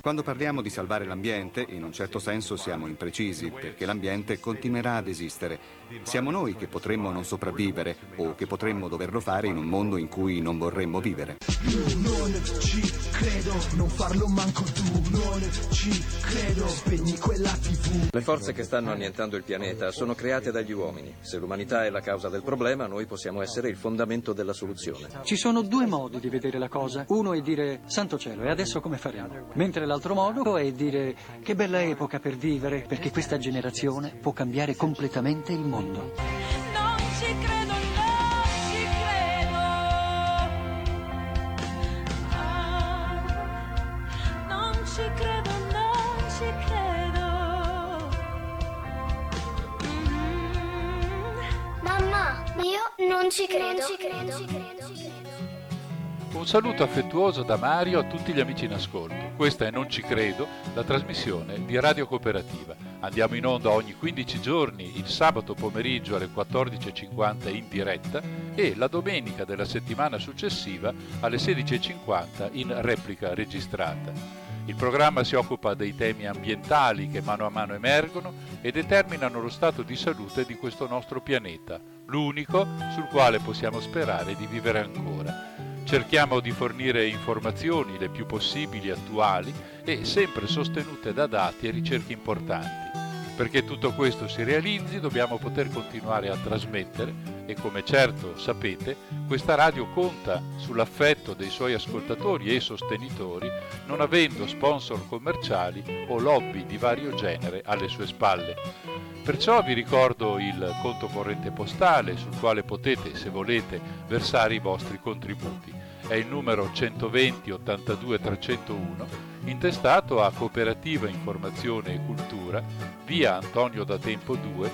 Quando parliamo di salvare l'ambiente, in un certo senso siamo imprecisi, perché l'ambiente continuerà ad esistere. Siamo noi che potremmo non sopravvivere o che potremmo doverlo fare in un mondo in cui non vorremmo vivere. Non ci credo, non farlo manco tu, non ci credo, spegni quella TV. Le forze che stanno annientando il pianeta sono create dagli uomini. Se l'umanità è la causa del problema, noi possiamo essere il fondamento della soluzione. Ci sono due modi di vedere la cosa. Uno è dire, santo cielo, e adesso come faremo? Mentre l'altro modo è dire, che bella epoca per vivere, perché questa generazione può cambiare completamente il mondo. Non ci credo, non ci credo. Non ci credo, non ci credo. Mamma, io non ci credo. Non ci credo. Un saluto affettuoso da Mario a tutti gli amici in ascolto. Questa è Non ci credo, la trasmissione di Radio Cooperativa. Andiamo in onda ogni 15 giorni, il sabato pomeriggio alle 14.50 in diretta e la domenica della settimana successiva alle 16.50 in replica registrata. Il programma si occupa dei temi ambientali che mano a mano emergono e determinano lo stato di salute di questo nostro pianeta, l'unico sul quale possiamo sperare di vivere ancora. Cerchiamo di fornire informazioni le più possibili attuali e sempre sostenute da dati e ricerche importanti. Perché tutto questo si realizzi dobbiamo poter continuare a trasmettere e, come certo sapete, questa radio conta sull'affetto dei suoi ascoltatori e sostenitori, non avendo sponsor commerciali o lobby di vario genere alle sue spalle. Perciò vi ricordo il conto corrente postale sul quale potete, se volete, versare i vostri contributi. È il numero 120 82 301, intestato a Cooperativa Informazione e Cultura, via Antonio da Tempo 2,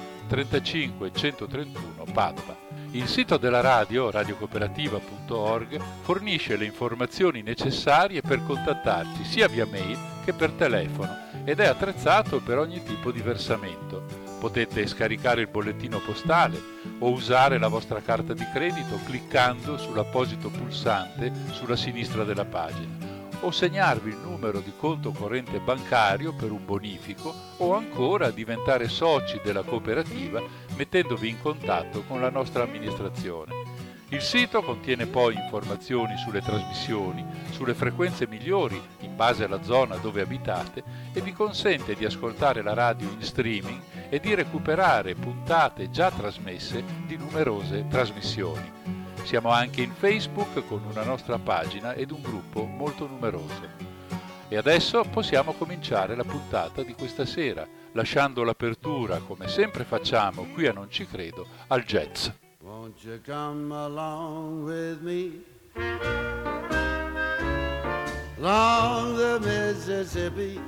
35 131 Padova. Il sito della radio, radiocooperativa.org, fornisce le informazioni necessarie per contattarci sia via mail che per telefono ed è attrezzato per ogni tipo di versamento. Potete scaricare il bollettino postale o usare la vostra carta di credito cliccando sull'apposito pulsante sulla sinistra della pagina, o segnarvi il numero di conto corrente bancario per un bonifico, o ancora diventare soci della cooperativa mettendovi in contatto con la nostra amministrazione. Il sito contiene poi informazioni sulle trasmissioni, sulle frequenze migliori in base alla zona dove abitate e vi consente di ascoltare la radio in streaming e di recuperare puntate già trasmesse di numerose trasmissioni. Siamo anche in Facebook con una nostra pagina ed un gruppo molto numeroso. E adesso possiamo cominciare la puntata di questa sera, lasciando l'apertura, come sempre facciamo qui a Non ci credo, al jazz. Won't you come along with me along the Mississippi?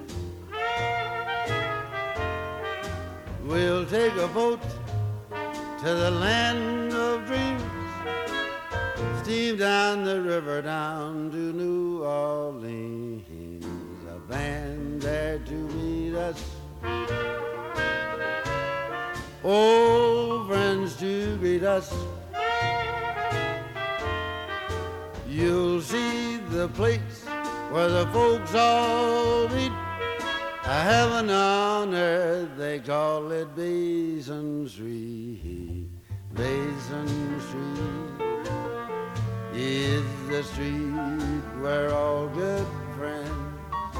We'll take a boat to the land of dreams, steam down the river down to New Orleans, a band there to meet us, old friends to greet us. You'll see the place where the folks all meet, a heaven on earth, they call it Basin Street. Basin Street is the street where all good friends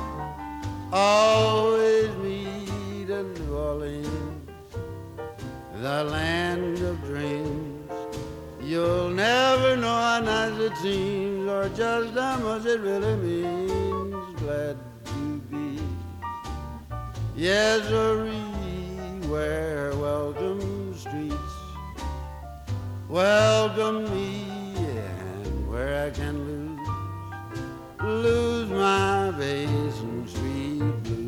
always meet in New Orleans, the land of dreams. You'll never know how nice it seems or just how much it really means. Glad to be, yes, where welcome streets welcome me, and where I can lose my Basin Street blues.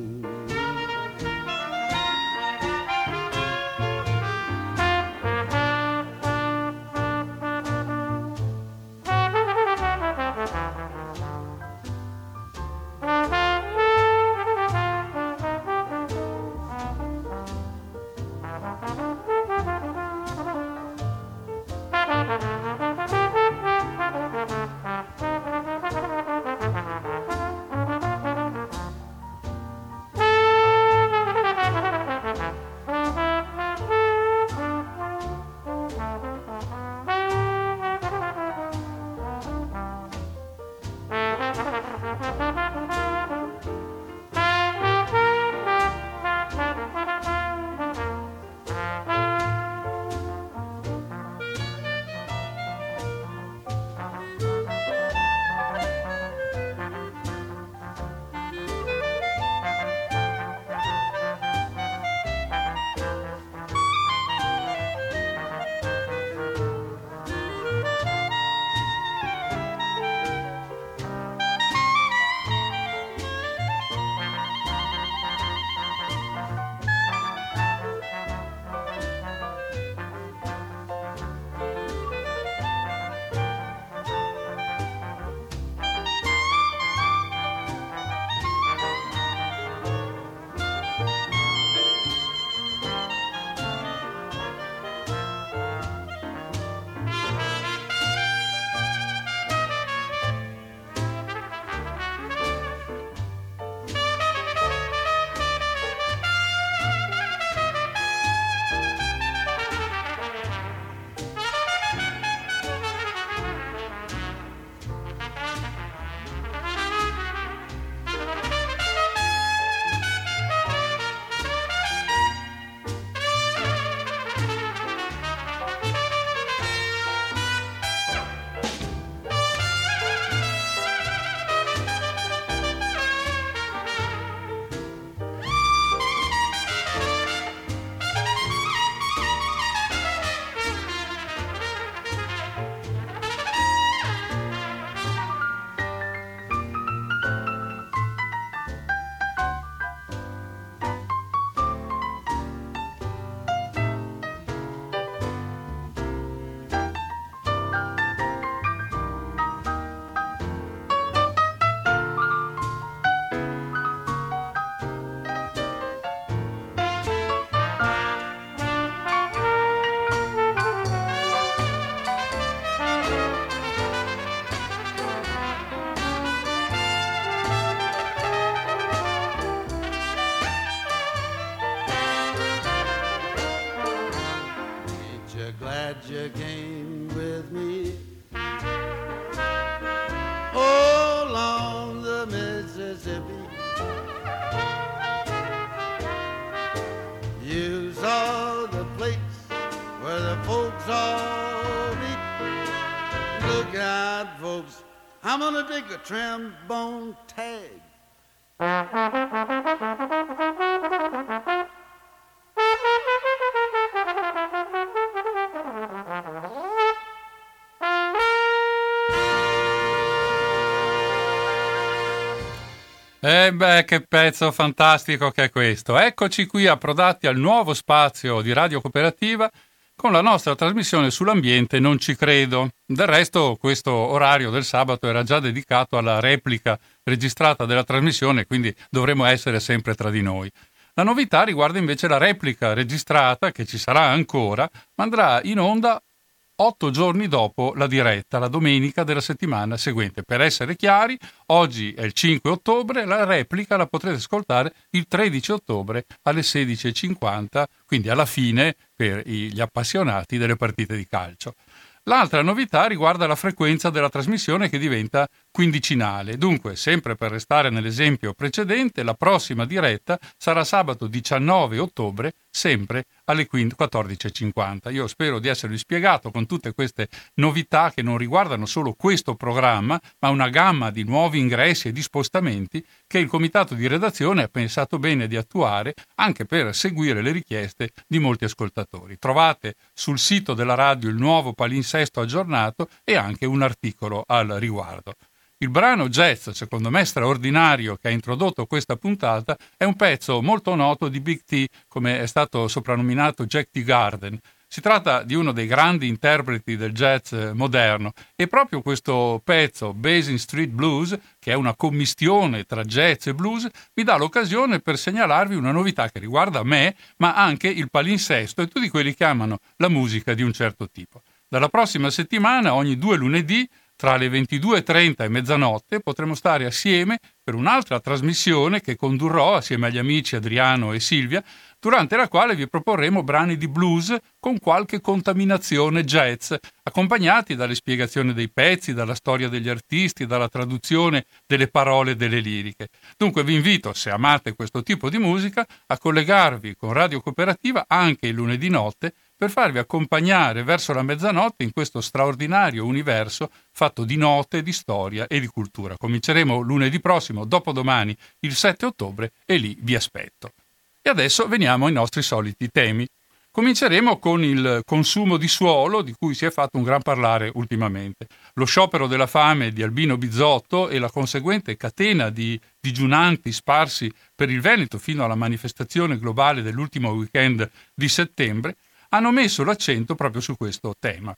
you came with me. Oh, along the Mississippi, you saw the place where the folks all meet. Look out, folks, I'm gonna take a trombone tag. Beh, che pezzo fantastico che è questo. Eccoci qui approdati al nuovo spazio di Radio Cooperativa con la nostra trasmissione sull'ambiente Non ci credo. Del resto questo orario del sabato era già dedicato alla replica registrata della trasmissione, quindi dovremo essere sempre tra di noi. La novità riguarda invece la replica registrata, che ci sarà ancora, ma andrà in onda 8 giorni dopo la diretta, la domenica della settimana seguente. Per essere chiari, oggi è il 5 ottobre, la replica la potrete ascoltare il 13 ottobre alle 16:50, quindi alla fine per gli appassionati delle partite di calcio. L'altra novità riguarda la frequenza della trasmissione che diventa quindicinale. Dunque, sempre per restare nell'esempio precedente, la prossima diretta sarà sabato 19 ottobre, sempre alle 14:50. Io spero di esservi spiegato con tutte queste novità che non riguardano solo questo programma, ma una gamma di nuovi ingressi e di spostamenti che il comitato di redazione ha pensato bene di attuare anche per seguire le richieste di molti ascoltatori. Trovate sul sito della radio il nuovo palinsesto aggiornato e anche un articolo al riguardo. Il brano jazz, secondo me straordinario, che ha introdotto questa puntata, è un pezzo molto noto di Big T, come è stato soprannominato Jack Teagarden. Si tratta di uno dei grandi interpreti del jazz moderno e proprio questo pezzo, Basin Street Blues, che è una commistione tra jazz e blues, mi dà l'occasione per segnalarvi una novità che riguarda me, ma anche il palinsesto e tutti quelli che amano la musica di un certo tipo. Dalla prossima settimana, ogni 2 lunedì, tra le 22:30 e mezzanotte, potremo stare assieme per un'altra trasmissione che condurrò assieme agli amici Adriano e Silvia, durante la quale vi proporremo brani di blues con qualche contaminazione jazz, accompagnati dalle spiegazioni dei pezzi, dalla storia degli artisti, dalla traduzione delle parole delle liriche. Dunque vi invito, se amate questo tipo di musica, a collegarvi con Radio Cooperativa anche il lunedì notte per farvi accompagnare verso la mezzanotte in questo straordinario universo fatto di note, di storia e di cultura. Cominceremo lunedì prossimo, dopodomani, il 7 ottobre, e lì vi aspetto. E adesso veniamo ai nostri soliti temi. Cominceremo con il consumo di suolo, di cui si è fatto un gran parlare ultimamente. Lo sciopero della fame di Albino Bizzotto e la conseguente catena di digiunanti sparsi per il Veneto fino alla manifestazione globale dell'ultimo weekend di settembre hanno messo l'accento proprio su questo tema.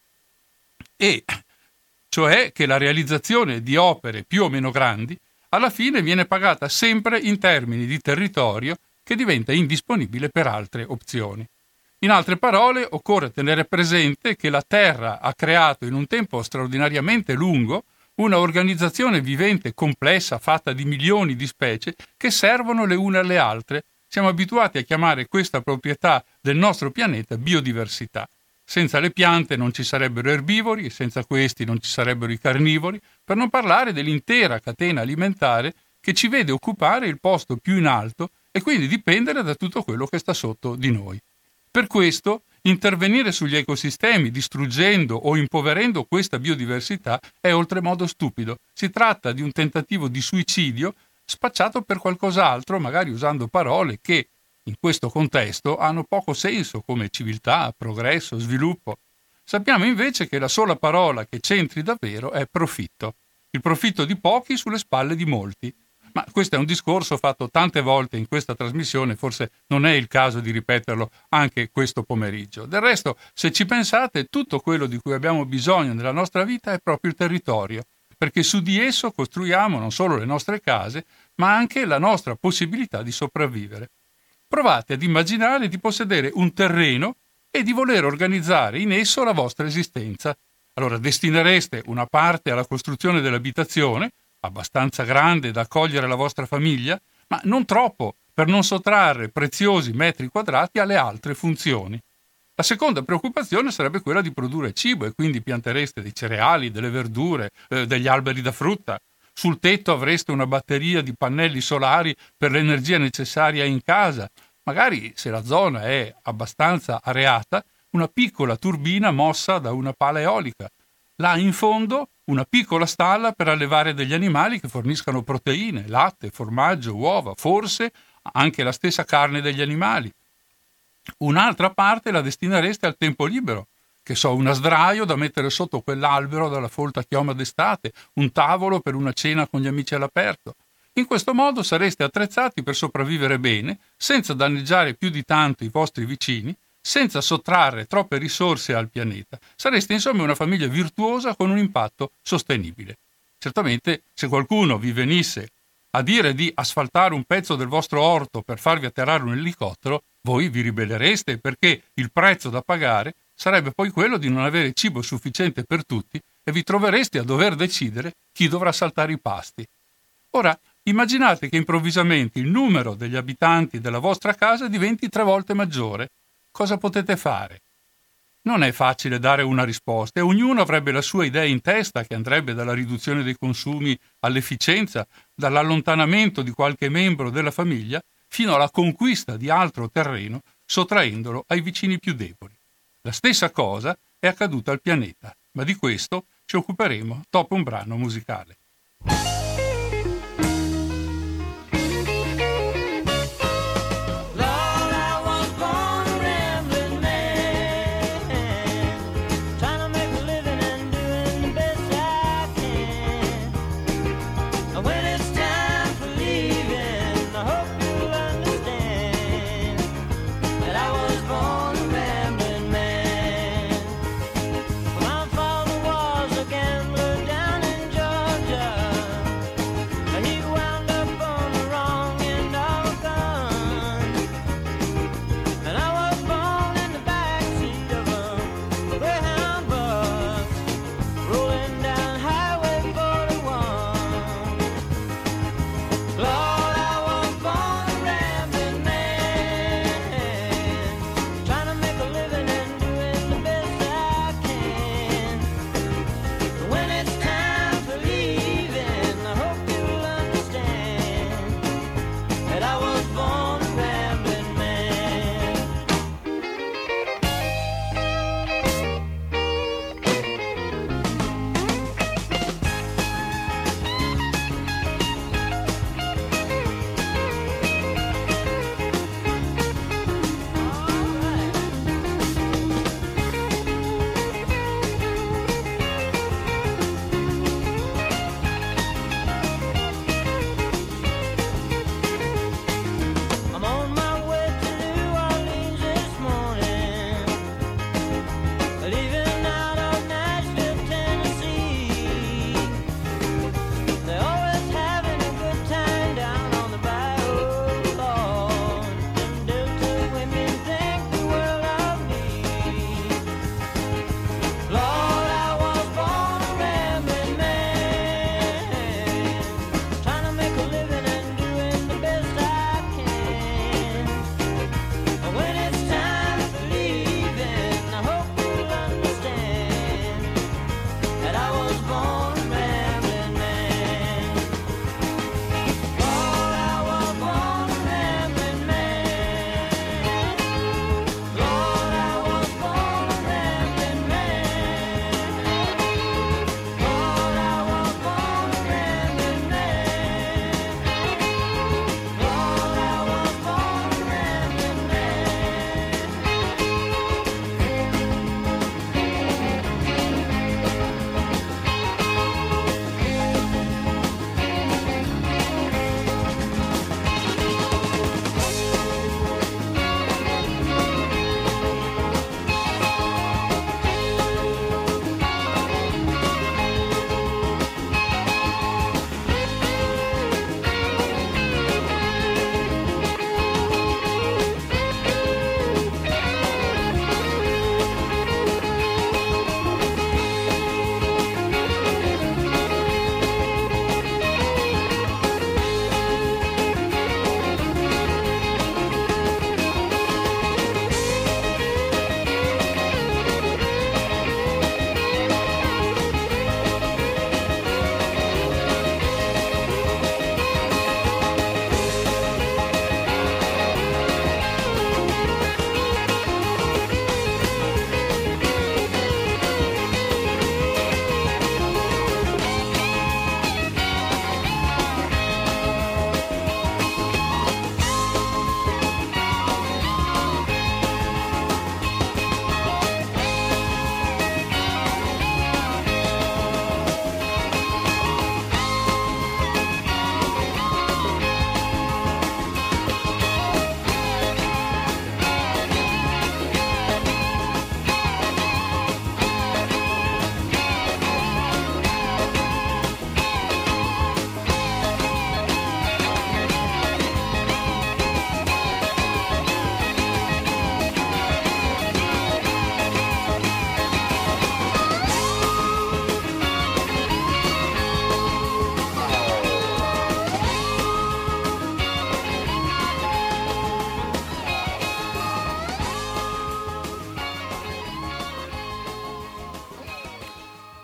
E cioè che la realizzazione di opere più o meno grandi alla fine viene pagata sempre in termini di territorio che diventa indisponibile per altre opzioni. In altre parole, occorre tenere presente che la Terra ha creato in un tempo straordinariamente lungo una organizzazione vivente complessa fatta di milioni di specie che servono le une alle altre. Siamo abituati a chiamare questa proprietà del nostro pianeta biodiversità. Senza le piante non ci sarebbero erbivori, senza questi non ci sarebbero i carnivori, per non parlare dell'intera catena alimentare che ci vede occupare il posto più in alto e quindi dipendere da tutto quello che sta sotto di noi. Per questo, intervenire sugli ecosistemi distruggendo o impoverendo questa biodiversità è oltremodo stupido. Si tratta di un tentativo di suicidio spacciato per qualcos'altro, magari usando parole che, in questo contesto, hanno poco senso come civiltà, progresso, sviluppo. Sappiamo invece che la sola parola che c'entri davvero è profitto. Il profitto di pochi sulle spalle di molti. Ma questo è un discorso fatto tante volte in questa trasmissione, forse non è il caso di ripeterlo anche questo pomeriggio. Del resto, se ci pensate, tutto quello di cui abbiamo bisogno nella nostra vita è proprio il territorio, perché su di esso costruiamo non solo le nostre case, ma anche la nostra possibilità di sopravvivere. Provate ad immaginare di possedere un terreno e di voler organizzare in esso la vostra esistenza. Allora destinereste una parte alla costruzione dell'abitazione, abbastanza grande da accogliere la vostra famiglia, ma non troppo per non sottrarre preziosi metri quadrati alle altre funzioni. La seconda preoccupazione sarebbe quella di produrre cibo, e quindi piantereste dei cereali, delle verdure, degli alberi da frutta. Sul tetto avreste una batteria di pannelli solari per l'energia necessaria in casa. Magari, se la zona è abbastanza areata, una piccola turbina mossa da una pala eolica. Là in fondo una piccola stalla per allevare degli animali che forniscano proteine, latte, formaggio, uova, forse anche la stessa carne degli animali. Un'altra parte la destinereste al tempo libero, che so, una sdraio da mettere sotto quell'albero dalla folta chioma d'estate, un tavolo per una cena con gli amici all'aperto. In questo modo sareste attrezzati per sopravvivere bene, senza danneggiare più di tanto i vostri vicini, senza sottrarre troppe risorse al pianeta. Sareste insomma una famiglia virtuosa con un impatto sostenibile. Certamente, se qualcuno vi venisse a dire di asfaltare un pezzo del vostro orto per farvi atterrare un elicottero, voi vi ribellereste, perché il prezzo da pagare sarebbe poi quello di non avere cibo sufficiente per tutti e vi trovereste a dover decidere chi dovrà saltare i pasti. Ora, immaginate che improvvisamente il numero degli abitanti della vostra casa diventi 3 volte maggiore. Cosa potete fare? Non è facile dare una risposta e ognuno avrebbe la sua idea in testa, che andrebbe dalla riduzione dei consumi all'efficienza, dall'allontanamento di qualche membro della famiglia fino alla conquista di altro terreno, sottraendolo ai vicini più deboli. La stessa cosa è accaduta al pianeta, ma di questo ci occuperemo dopo un brano musicale. My father was a gambler down in Georgia.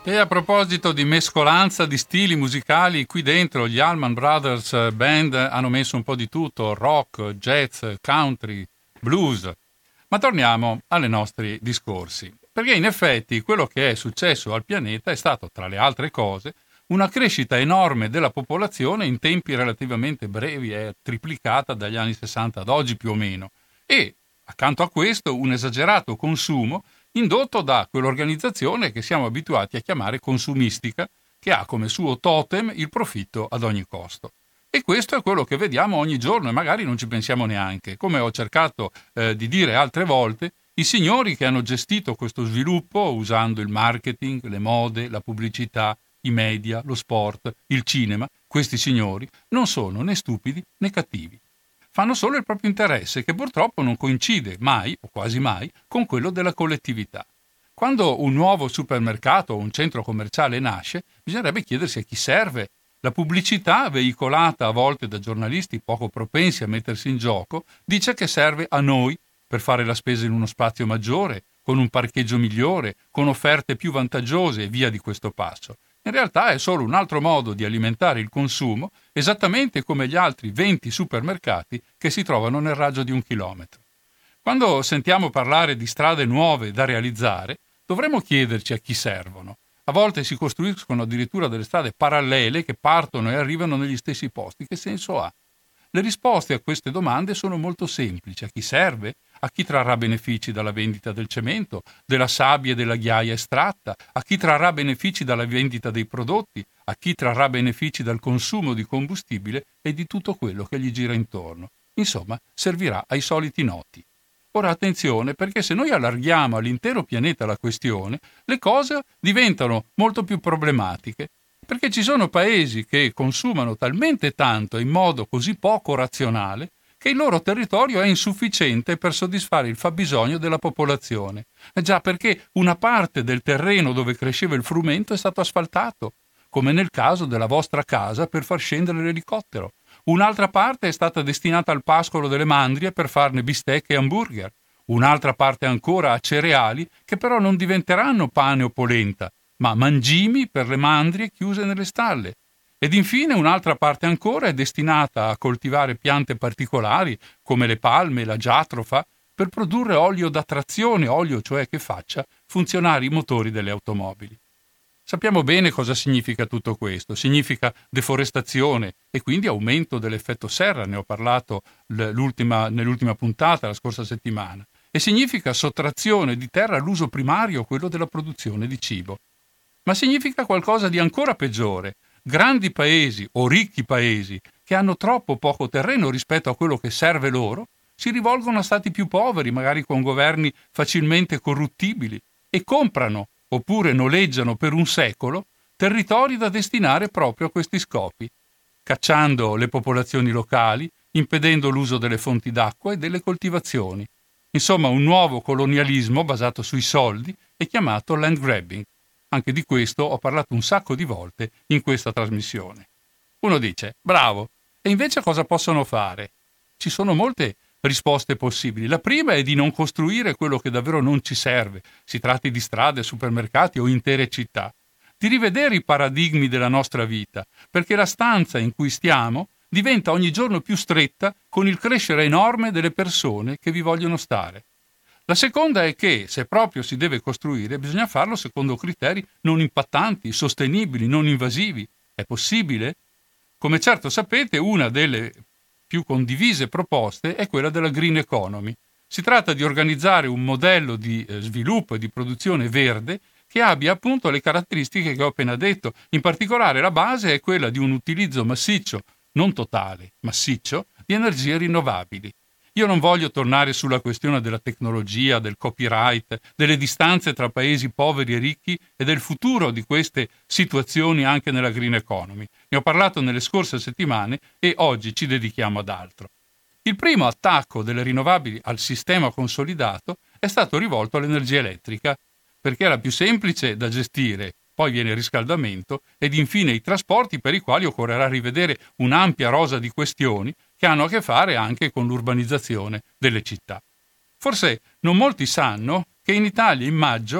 E a proposito di mescolanza di stili musicali, qui dentro gli Allman Brothers Band hanno messo un po' di tutto, rock, jazz, country, blues. Ma torniamo ai nostri discorsi, perché in effetti quello che è successo al pianeta è stato, tra le altre cose, una crescita enorme della popolazione in tempi relativamente brevi, è triplicata dagli anni 60 ad oggi più o meno, e accanto a questo un esagerato consumo indotto da quell'organizzazione che siamo abituati a chiamare consumistica, che ha come suo totem il profitto ad ogni costo. E questo è quello che vediamo ogni giorno e magari non ci pensiamo neanche. Come ho cercato di dire altre volte, i signori che hanno gestito questo sviluppo usando il marketing, le mode, la pubblicità, i media, lo sport, il cinema, questi signori non sono né stupidi né cattivi. Fanno solo il proprio interesse, che purtroppo non coincide mai, o quasi mai, con quello della collettività. Quando un nuovo supermercato o un centro commerciale nasce, bisognerebbe chiedersi a chi serve. La pubblicità, veicolata a volte da giornalisti poco propensi a mettersi in gioco, dice che serve a noi per fare la spesa in uno spazio maggiore, con un parcheggio migliore, con offerte più vantaggiose e via di questo passo. In realtà è solo un altro modo di alimentare il consumo, esattamente come gli altri 20 supermercati che si trovano nel raggio di 1 chilometro. Quando sentiamo parlare di strade nuove da realizzare, dovremmo chiederci a chi servono. A volte si costruiscono addirittura delle strade parallele che partono e arrivano negli stessi posti. Che senso ha? Le risposte a queste domande sono molto semplici. A chi serve? A chi trarrà benefici dalla vendita del cemento, della sabbia e della ghiaia estratta? A chi trarrà benefici dalla vendita dei prodotti? A chi trarrà benefici dal consumo di combustibile e di tutto quello che gli gira intorno? Insomma, servirà ai soliti noti. Ora attenzione, perché se noi allarghiamo all'intero pianeta la questione, le cose diventano molto più problematiche. Perché ci sono paesi che consumano talmente tanto e in modo così poco razionale che il loro territorio è insufficiente per soddisfare il fabbisogno della popolazione. Già, perché una parte del terreno dove cresceva il frumento è stato asfaltato, come nel caso della vostra casa per far scendere l'elicottero. Un'altra parte è stata destinata al pascolo delle mandrie per farne bistecche e hamburger. Un'altra parte ancora a cereali che però non diventeranno pane o polenta, ma mangimi per le mandrie chiuse nelle stalle. Ed infine un'altra parte ancora è destinata a coltivare piante particolari, come le palme, la giatrofa, per produrre olio da trazione, olio cioè che faccia funzionare i motori delle automobili. Sappiamo bene cosa significa tutto questo. Significa deforestazione e quindi aumento dell'effetto serra, ne ho parlato nell'ultima puntata, la scorsa settimana. E significa sottrazione di terra all'uso primario, quello della produzione di cibo. Ma significa qualcosa di ancora peggiore. Grandi paesi o ricchi paesi che hanno troppo poco terreno rispetto a quello che serve loro, si rivolgono a stati più poveri, magari con governi facilmente corruttibili, e comprano oppure noleggiano per un secolo territori da destinare proprio a questi scopi, cacciando le popolazioni locali, impedendo l'uso delle fonti d'acqua e delle coltivazioni. Insomma, un nuovo colonialismo basato sui soldi è chiamato land grabbing. Anche di questo ho parlato un sacco di volte in questa trasmissione. Uno dice, bravo, e invece cosa possono fare? Ci sono molte risposte possibili. La prima è di non costruire quello che davvero non ci serve, si tratti di strade, supermercati o intere città, di rivedere i paradigmi della nostra vita, perché la stanza in cui stiamo diventa ogni giorno più stretta con il crescere enorme delle persone che vi vogliono stare. La seconda è che, se proprio si deve costruire, bisogna farlo secondo criteri non impattanti, sostenibili, non invasivi. È possibile? Come certo sapete, una delle più condivise proposte è quella della green economy. Si tratta di organizzare un modello di sviluppo e di produzione verde che abbia appunto le caratteristiche che ho appena detto. In particolare la base è quella di un utilizzo massiccio, non totale, massiccio, di energie rinnovabili. Io non voglio tornare sulla questione della tecnologia, del copyright, delle distanze tra paesi poveri e ricchi e del futuro di queste situazioni anche nella green economy. Ne ho parlato nelle scorse settimane e oggi ci dedichiamo ad altro. Il primo attacco delle rinnovabili al sistema consolidato è stato rivolto all'energia elettrica, perché è la più semplice da gestire, poi viene il riscaldamento ed infine i trasporti, per i quali occorrerà rivedere un'ampia rosa di questioni che hanno a che fare anche con l'urbanizzazione delle città. Forse non molti sanno che in Italia in maggio ci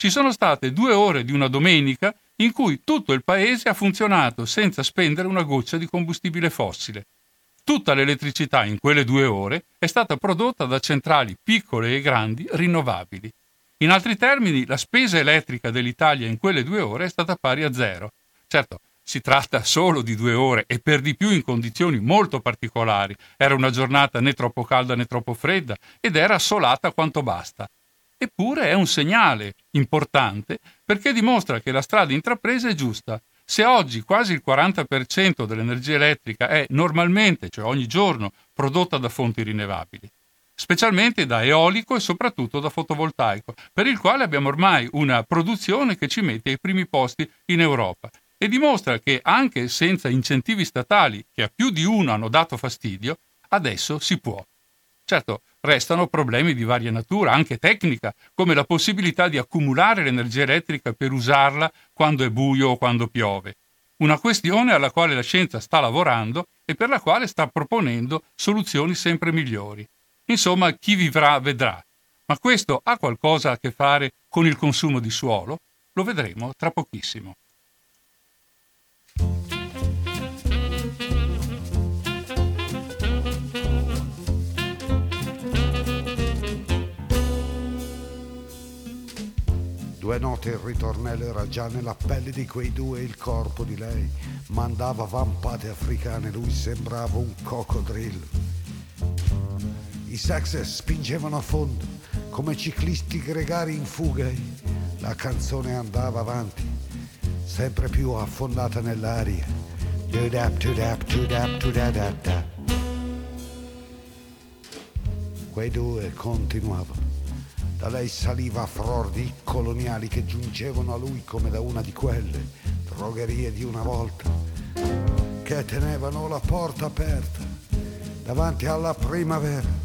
ci sono state 2 ore di una domenica in cui tutto il paese ha funzionato senza spendere una goccia di combustibile fossile. Tutta l'elettricità in quelle 2 ore è stata prodotta da centrali piccole e grandi rinnovabili. In altri termini, la spesa elettrica dell'Italia in quelle 2 ore è stata pari a 0. Certo, si tratta solo di 2 ore e per di più in condizioni molto particolari. Era una giornata né troppo calda né troppo fredda ed era assolata quanto basta. Eppure è un segnale importante perché dimostra che la strada intrapresa è giusta. Se oggi quasi il 40% dell'energia elettrica è normalmente, cioè ogni giorno, prodotta da fonti rinnovabili, specialmente da eolico e soprattutto da fotovoltaico, per il quale abbiamo ormai una produzione che ci mette ai primi posti in Europa e dimostra che anche senza incentivi statali, che a più di uno hanno dato fastidio, adesso si può. Certo, restano problemi di varia natura, anche tecnica, come la possibilità di accumulare l'energia elettrica per usarla quando è buio o quando piove. Una questione alla quale la scienza sta lavorando e per la quale sta proponendo soluzioni sempre migliori. Insomma, chi vivrà vedrà. Ma questo ha qualcosa a che fare con il consumo di suolo? Lo vedremo tra pochissimo. Due note il ritornello era già nella pelle di quei due, il corpo di lei mandava vampate africane, lui sembrava un coccodrillo. I sax spingevano a fondo come ciclisti gregari in fuga. La canzone andava avanti, sempre più affondata nell'aria. Quei due continuavano. Da lei saliva fror di coloniali che giungevano a lui come da una di quelle drogherie di una volta, che tenevano la porta aperta davanti alla primavera.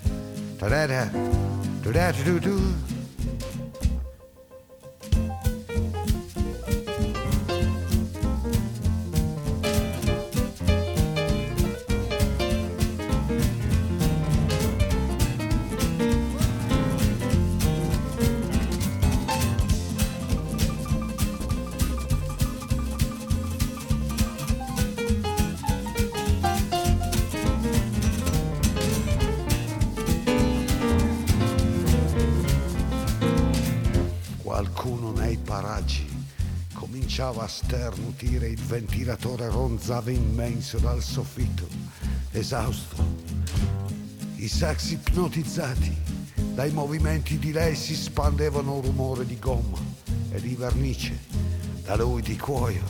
Qualcuno nei paraggi cominciava a sternutire, il ventilatore ronzava immenso dal soffitto, esausto. I sax ipnotizzati dai movimenti di lei si spandevano un rumore di gomma e di vernice, da lui di cuoio.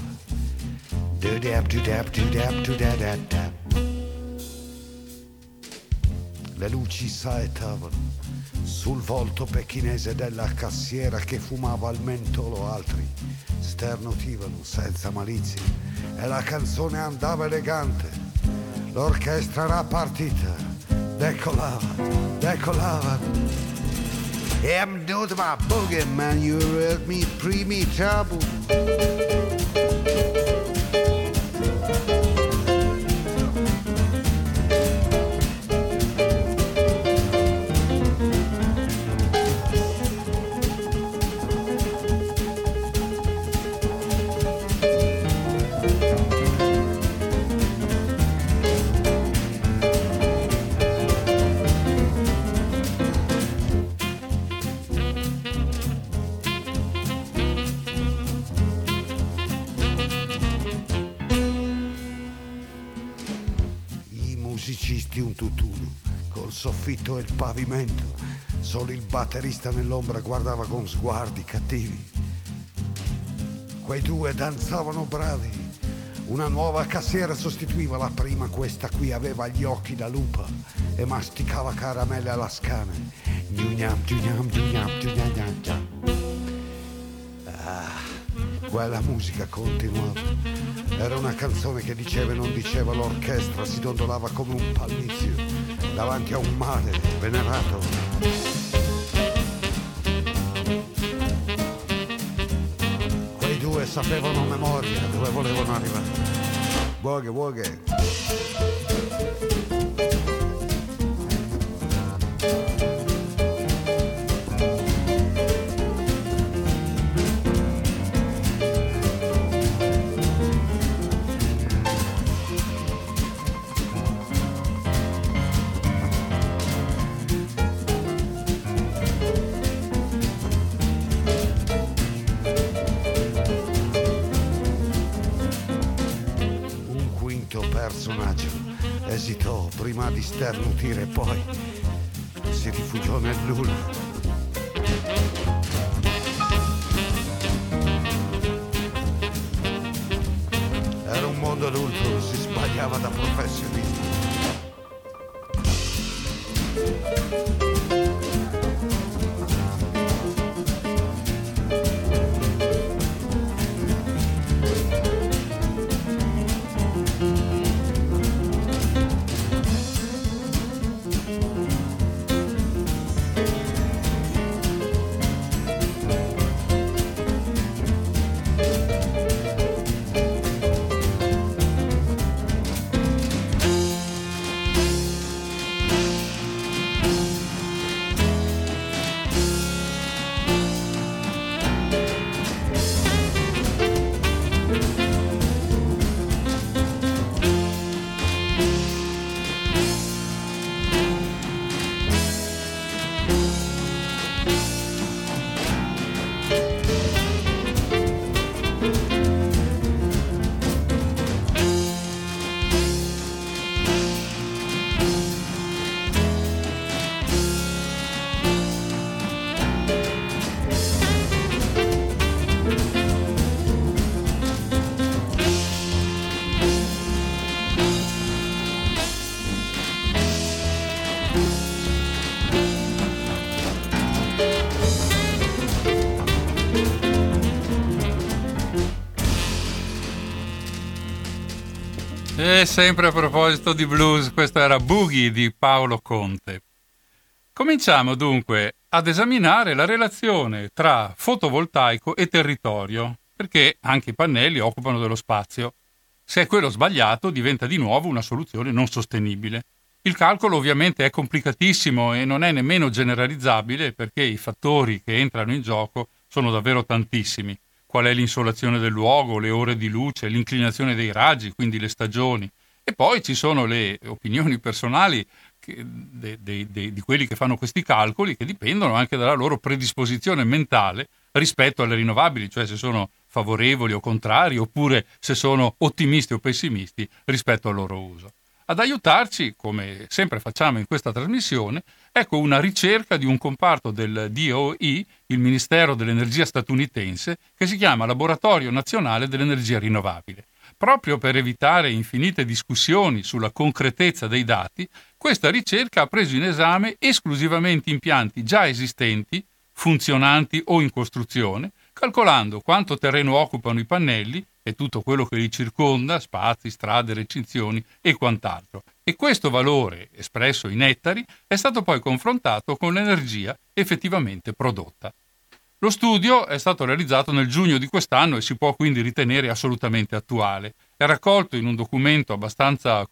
Le luci saettavano sul volto pechinese della cassiera che fumava al mentolo, altri sternutivano senza malizia e la canzone andava elegante. L'orchestra era partita, decolava. I'm doing my boogie, man, you with me, primi trouble. Musicisti un tutt'uno, col soffitto e il pavimento, solo il batterista nell'ombra guardava con sguardi cattivi. Quei due danzavano bravi, una nuova cassiera sostituiva la prima, questa qui aveva gli occhi da lupa e masticava caramelle alla scana. Quella musica continuava. Era una canzone che diceva e non diceva, l'orchestra si dondolava come un pallizio davanti a un mare venerato. Quei due sapevano a memoria dove volevano arrivare. Boghe. aspettò prima di sternutire e poi si rifugiò nel nulla. Era un mondo adulto, si sbagliava da professionisti. E sempre a proposito di blues, questo era Boogie di Paolo Conte. Cominciamo dunque ad esaminare la relazione tra fotovoltaico e territorio, perché anche i pannelli occupano dello spazio. Se è quello sbagliato, diventa di nuovo una soluzione non sostenibile. Il calcolo ovviamente è complicatissimo e non è nemmeno generalizzabile, perché i fattori che entrano in gioco sono davvero tantissimi. Qual è l'insolazione del luogo, le ore di luce, l'inclinazione dei raggi, quindi le stagioni. E poi ci sono le opinioni personali di quelli che fanno questi calcoli, che dipendono anche dalla loro predisposizione mentale rispetto alle rinnovabili, cioè se sono favorevoli o contrari, oppure se sono ottimisti o pessimisti rispetto al loro uso. Ad aiutarci, come sempre facciamo in questa trasmissione, ecco una ricerca di un comparto del DOE, il Ministero dell'Energia statunitense, che si chiama Laboratorio Nazionale dell'Energia Rinnovabile. Proprio per evitare infinite discussioni sulla concretezza dei dati, questa ricerca ha preso in esame esclusivamente impianti già esistenti, funzionanti o in costruzione, calcolando quanto terreno occupano i pannelli e tutto quello che li circonda, spazi, strade, recinzioni e quant'altro. E questo valore, espresso in ettari, è stato poi confrontato con l'energia effettivamente prodotta. Lo studio è stato realizzato nel giugno di quest'anno e si può quindi ritenere assolutamente attuale. È raccolto in un documento abbastanza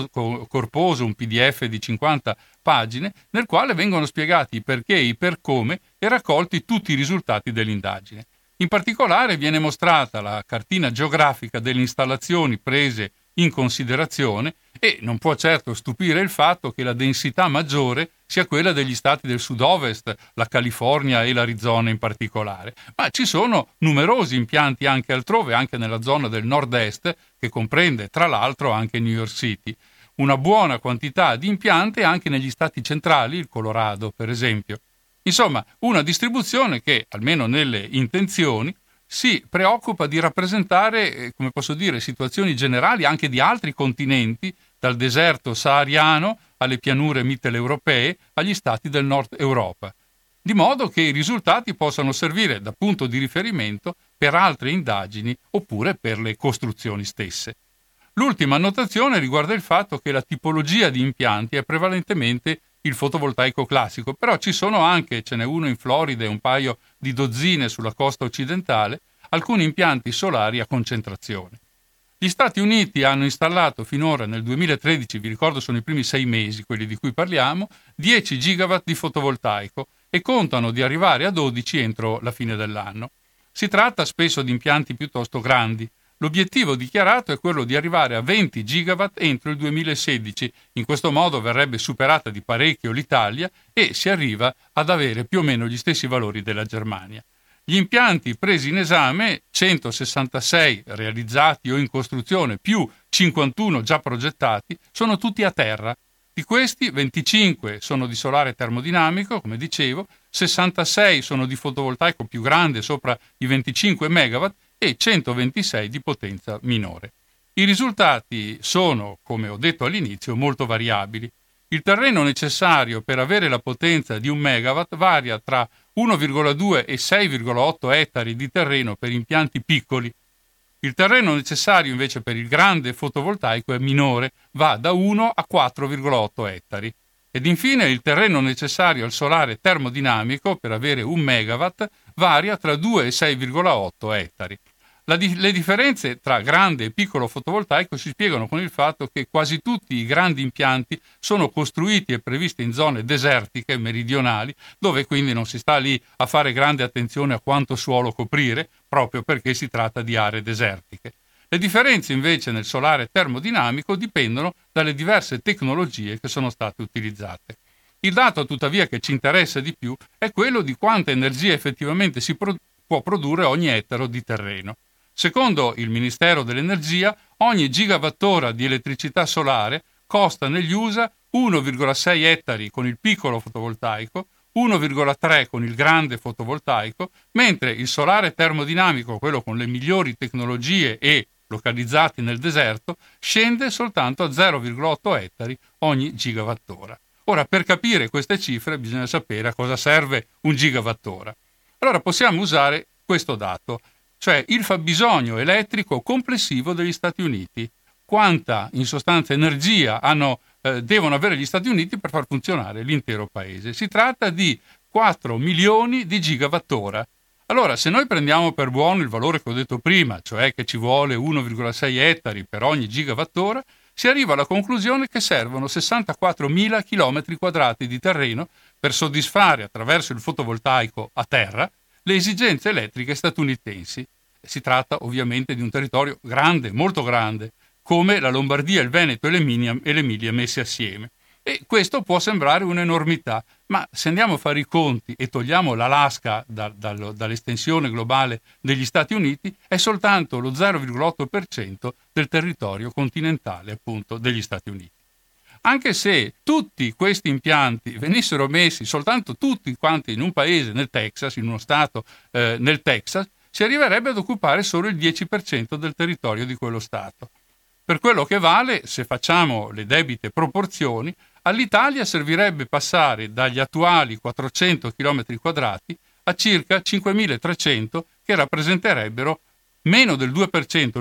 corposo, un PDF di 50 pagine, nel quale vengono spiegati i perché e i per come e raccolti tutti i risultati dell'indagine. In particolare viene mostrata la cartina geografica delle installazioni prese in considerazione e non può certo stupire il fatto che la densità maggiore sia quella degli stati del sud-ovest, la California e l'Arizona in particolare. Ma ci sono numerosi impianti anche altrove, anche nella zona del nord-est, che comprende tra l'altro anche New York City. Una buona quantità di impianti anche negli stati centrali, il Colorado per esempio. Insomma, una distribuzione che, almeno nelle intenzioni, si preoccupa di rappresentare, come posso dire, situazioni generali anche di altri continenti, dal deserto sahariano alle pianure mitteleuropee, agli stati del nord Europa, di modo che i risultati possano servire da punto di riferimento per altre indagini oppure per le costruzioni stesse. L'ultima annotazione riguarda il fatto che la tipologia di impianti è prevalentemente il fotovoltaico classico, però ci sono anche, ce n'è uno in Florida e un paio di dozzine sulla costa occidentale, alcuni impianti solari a concentrazione. Gli Stati Uniti hanno installato finora nel 2013, vi ricordo sono i primi 6 mesi quelli di cui parliamo, 10 gigawatt di fotovoltaico e contano di arrivare a 12 entro la fine dell'anno. Si tratta spesso di impianti piuttosto grandi. L'obiettivo dichiarato è quello di arrivare a 20 gigawatt entro il 2016. In questo modo verrebbe superata di parecchio l'Italia e si arriva ad avere più o meno gli stessi valori della Germania. Gli impianti presi in esame, 166 realizzati o in costruzione più 51 già progettati, sono tutti a terra. Di questi 25 sono di solare termodinamico, come dicevo, 66 sono di fotovoltaico più grande, sopra i 25 megawatt, e 126 di potenza minore. I risultati sono, come ho detto all'inizio, molto variabili. Il terreno necessario per avere la potenza di 1 megawatt varia tra 1,2 e 6,8 ettari di terreno per impianti piccoli. Il terreno necessario invece per il grande fotovoltaico è minore, va da 1 a 4,8 ettari. Ed infine il terreno necessario al solare termodinamico per avere 1 megawatt varia tra 2 e 6,8 ettari. Le differenze tra grande e piccolo fotovoltaico si spiegano con il fatto che quasi tutti i grandi impianti sono costruiti e previsti in zone desertiche meridionali, dove quindi non si sta lì a fare grande attenzione a quanto suolo coprire, proprio perché si tratta di aree desertiche. Le differenze invece nel solare termodinamico dipendono dalle diverse tecnologie che sono state utilizzate. Il dato tuttavia che ci interessa di più è quello di quanta energia effettivamente può produrre ogni ettaro di terreno. Secondo il Ministero dell'Energia, ogni gigawattora di elettricità solare costa negli USA 1,6 ettari con il piccolo fotovoltaico, 1,3 con il grande fotovoltaico, mentre il solare termodinamico, quello con le migliori tecnologie e localizzati nel deserto, scende soltanto a 0,8 ettari ogni gigawattora. Ora, per capire queste cifre bisogna sapere a cosa serve un gigawattora. Allora possiamo usare questo dato, cioè il fabbisogno elettrico complessivo degli Stati Uniti. Quanta, in sostanza, energia devono avere gli Stati Uniti per far funzionare l'intero paese. Si tratta di 4 milioni di gigawattora. Allora, se noi prendiamo per buono il valore che ho detto prima, cioè che ci vuole 1,6 ettari per ogni gigawattora, si arriva alla conclusione che servono 64.000 chilometri quadrati di terreno per soddisfare, attraverso il fotovoltaico a terra, le esigenze elettriche statunitensi. Si tratta ovviamente di un territorio grande, molto grande, come la Lombardia, il Veneto e l'Emilia messi assieme. E questo può sembrare un'enormità, ma se andiamo a fare i conti e togliamo l'Alaska dall'estensione globale degli Stati Uniti, è soltanto lo 0,8% del territorio continentale, appunto, degli Stati Uniti. Anche se tutti questi impianti venissero messi soltanto tutti quanti in un paese nel Texas, in uno stato nel Texas, si arriverebbe ad occupare solo il 10% del territorio di quello stato. Per quello che vale, se facciamo le debite proporzioni, all'Italia servirebbe passare dagli attuali 400 km quadrati a circa 5.300, che rappresenterebbero meno del 2%,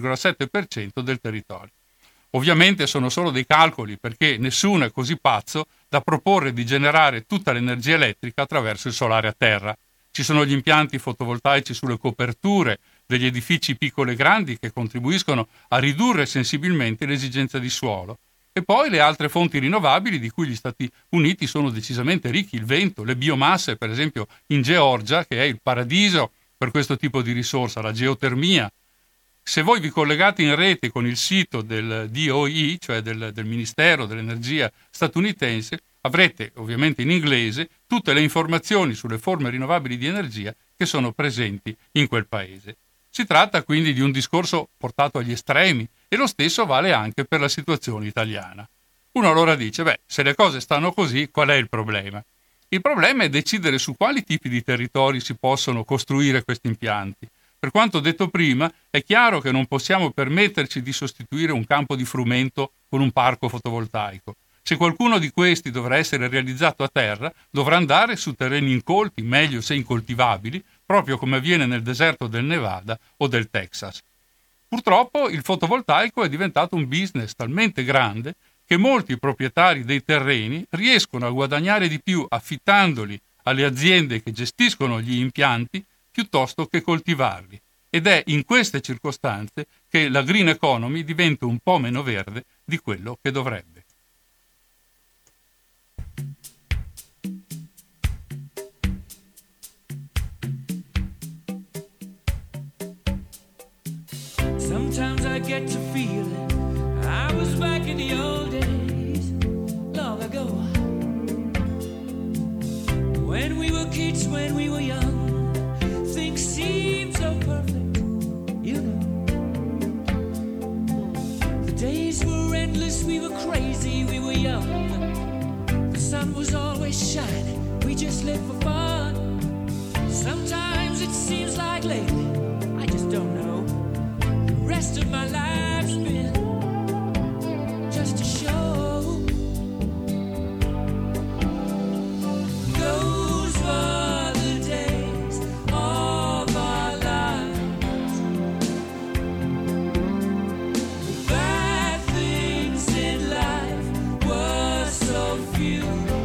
l'1,7% del territorio. Ovviamente sono solo dei calcoli, perché nessuno è così pazzo da proporre di generare tutta l'energia elettrica attraverso il solare a terra. Ci sono gli impianti fotovoltaici sulle coperture degli edifici piccoli e grandi che contribuiscono a ridurre sensibilmente l'esigenza di suolo. E poi le altre fonti rinnovabili di cui gli Stati Uniti sono decisamente ricchi, il vento, le biomasse, per esempio in Georgia, che è il paradiso per questo tipo di risorsa, la geotermia. Se voi vi collegate in rete con il sito del DOE, cioè del Ministero dell'Energia statunitense, avrete ovviamente in inglese tutte le informazioni sulle forme rinnovabili di energia che sono presenti in quel paese. Si tratta quindi di un discorso portato agli estremi e lo stesso vale anche per la situazione italiana. Uno allora dice, se le cose stanno così, qual è il problema? Il problema è decidere su quali tipi di territori si possono costruire questi impianti. Per quanto detto prima, è chiaro che non possiamo permetterci di sostituire un campo di frumento con un parco fotovoltaico. Se qualcuno di questi dovrà essere realizzato a terra, dovrà andare su terreni incolti, meglio se incoltivabili, proprio come avviene nel deserto del Nevada o del Texas. Purtroppo il fotovoltaico è diventato un business talmente grande che molti proprietari dei terreni riescono a guadagnare di più affittandoli alle aziende che gestiscono gli impianti piuttosto che coltivarli. Ed è in queste circostanze che la green economy diventa un po' meno verde di quello che dovrebbe. Sometimes I get to feeling I was back in the old days, long ago, when we were kids, when we were young, things is shining, we just live for fun. Sometimes it seems like lately, I just don't know. The rest of my life's been just a show. Those were the days of our lives. The bad things in life were so few.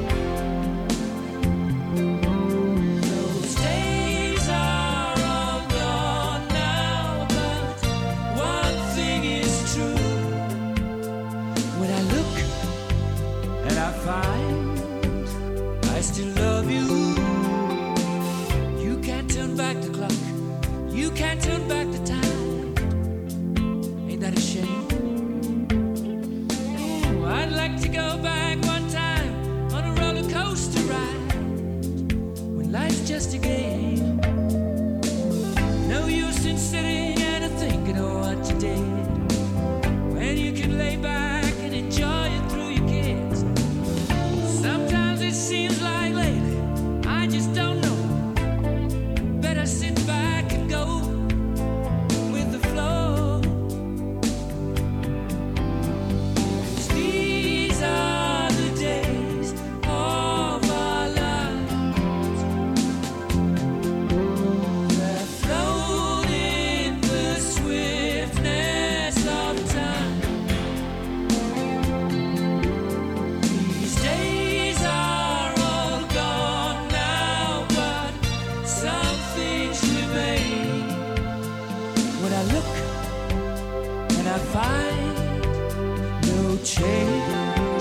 Those days are all gone now, but one thing is true. When I look and I find I still love you. You can't turn back the clock, you can't turn back the time. Ain't that a shame? Ooh, I'd like to go back one time on a roller coaster ride when life's just a game. No use in sitting and thinking of what you did, when you can lay back and enjoy it through your kids. Sometimes it seems like lately, I just don't know. Better sit back and go with the flow. 'Cause these are the days of our lives. That float in the swiftness of time. These days are all gone now, but some things remain. When I look and I find no change.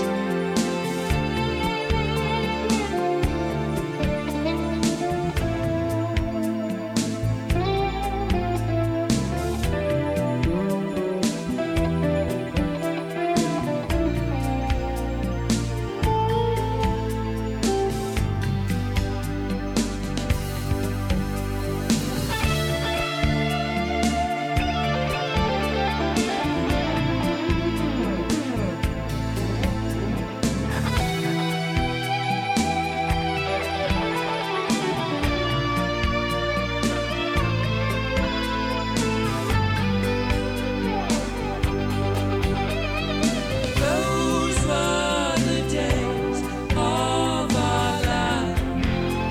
Those were the days of our lives.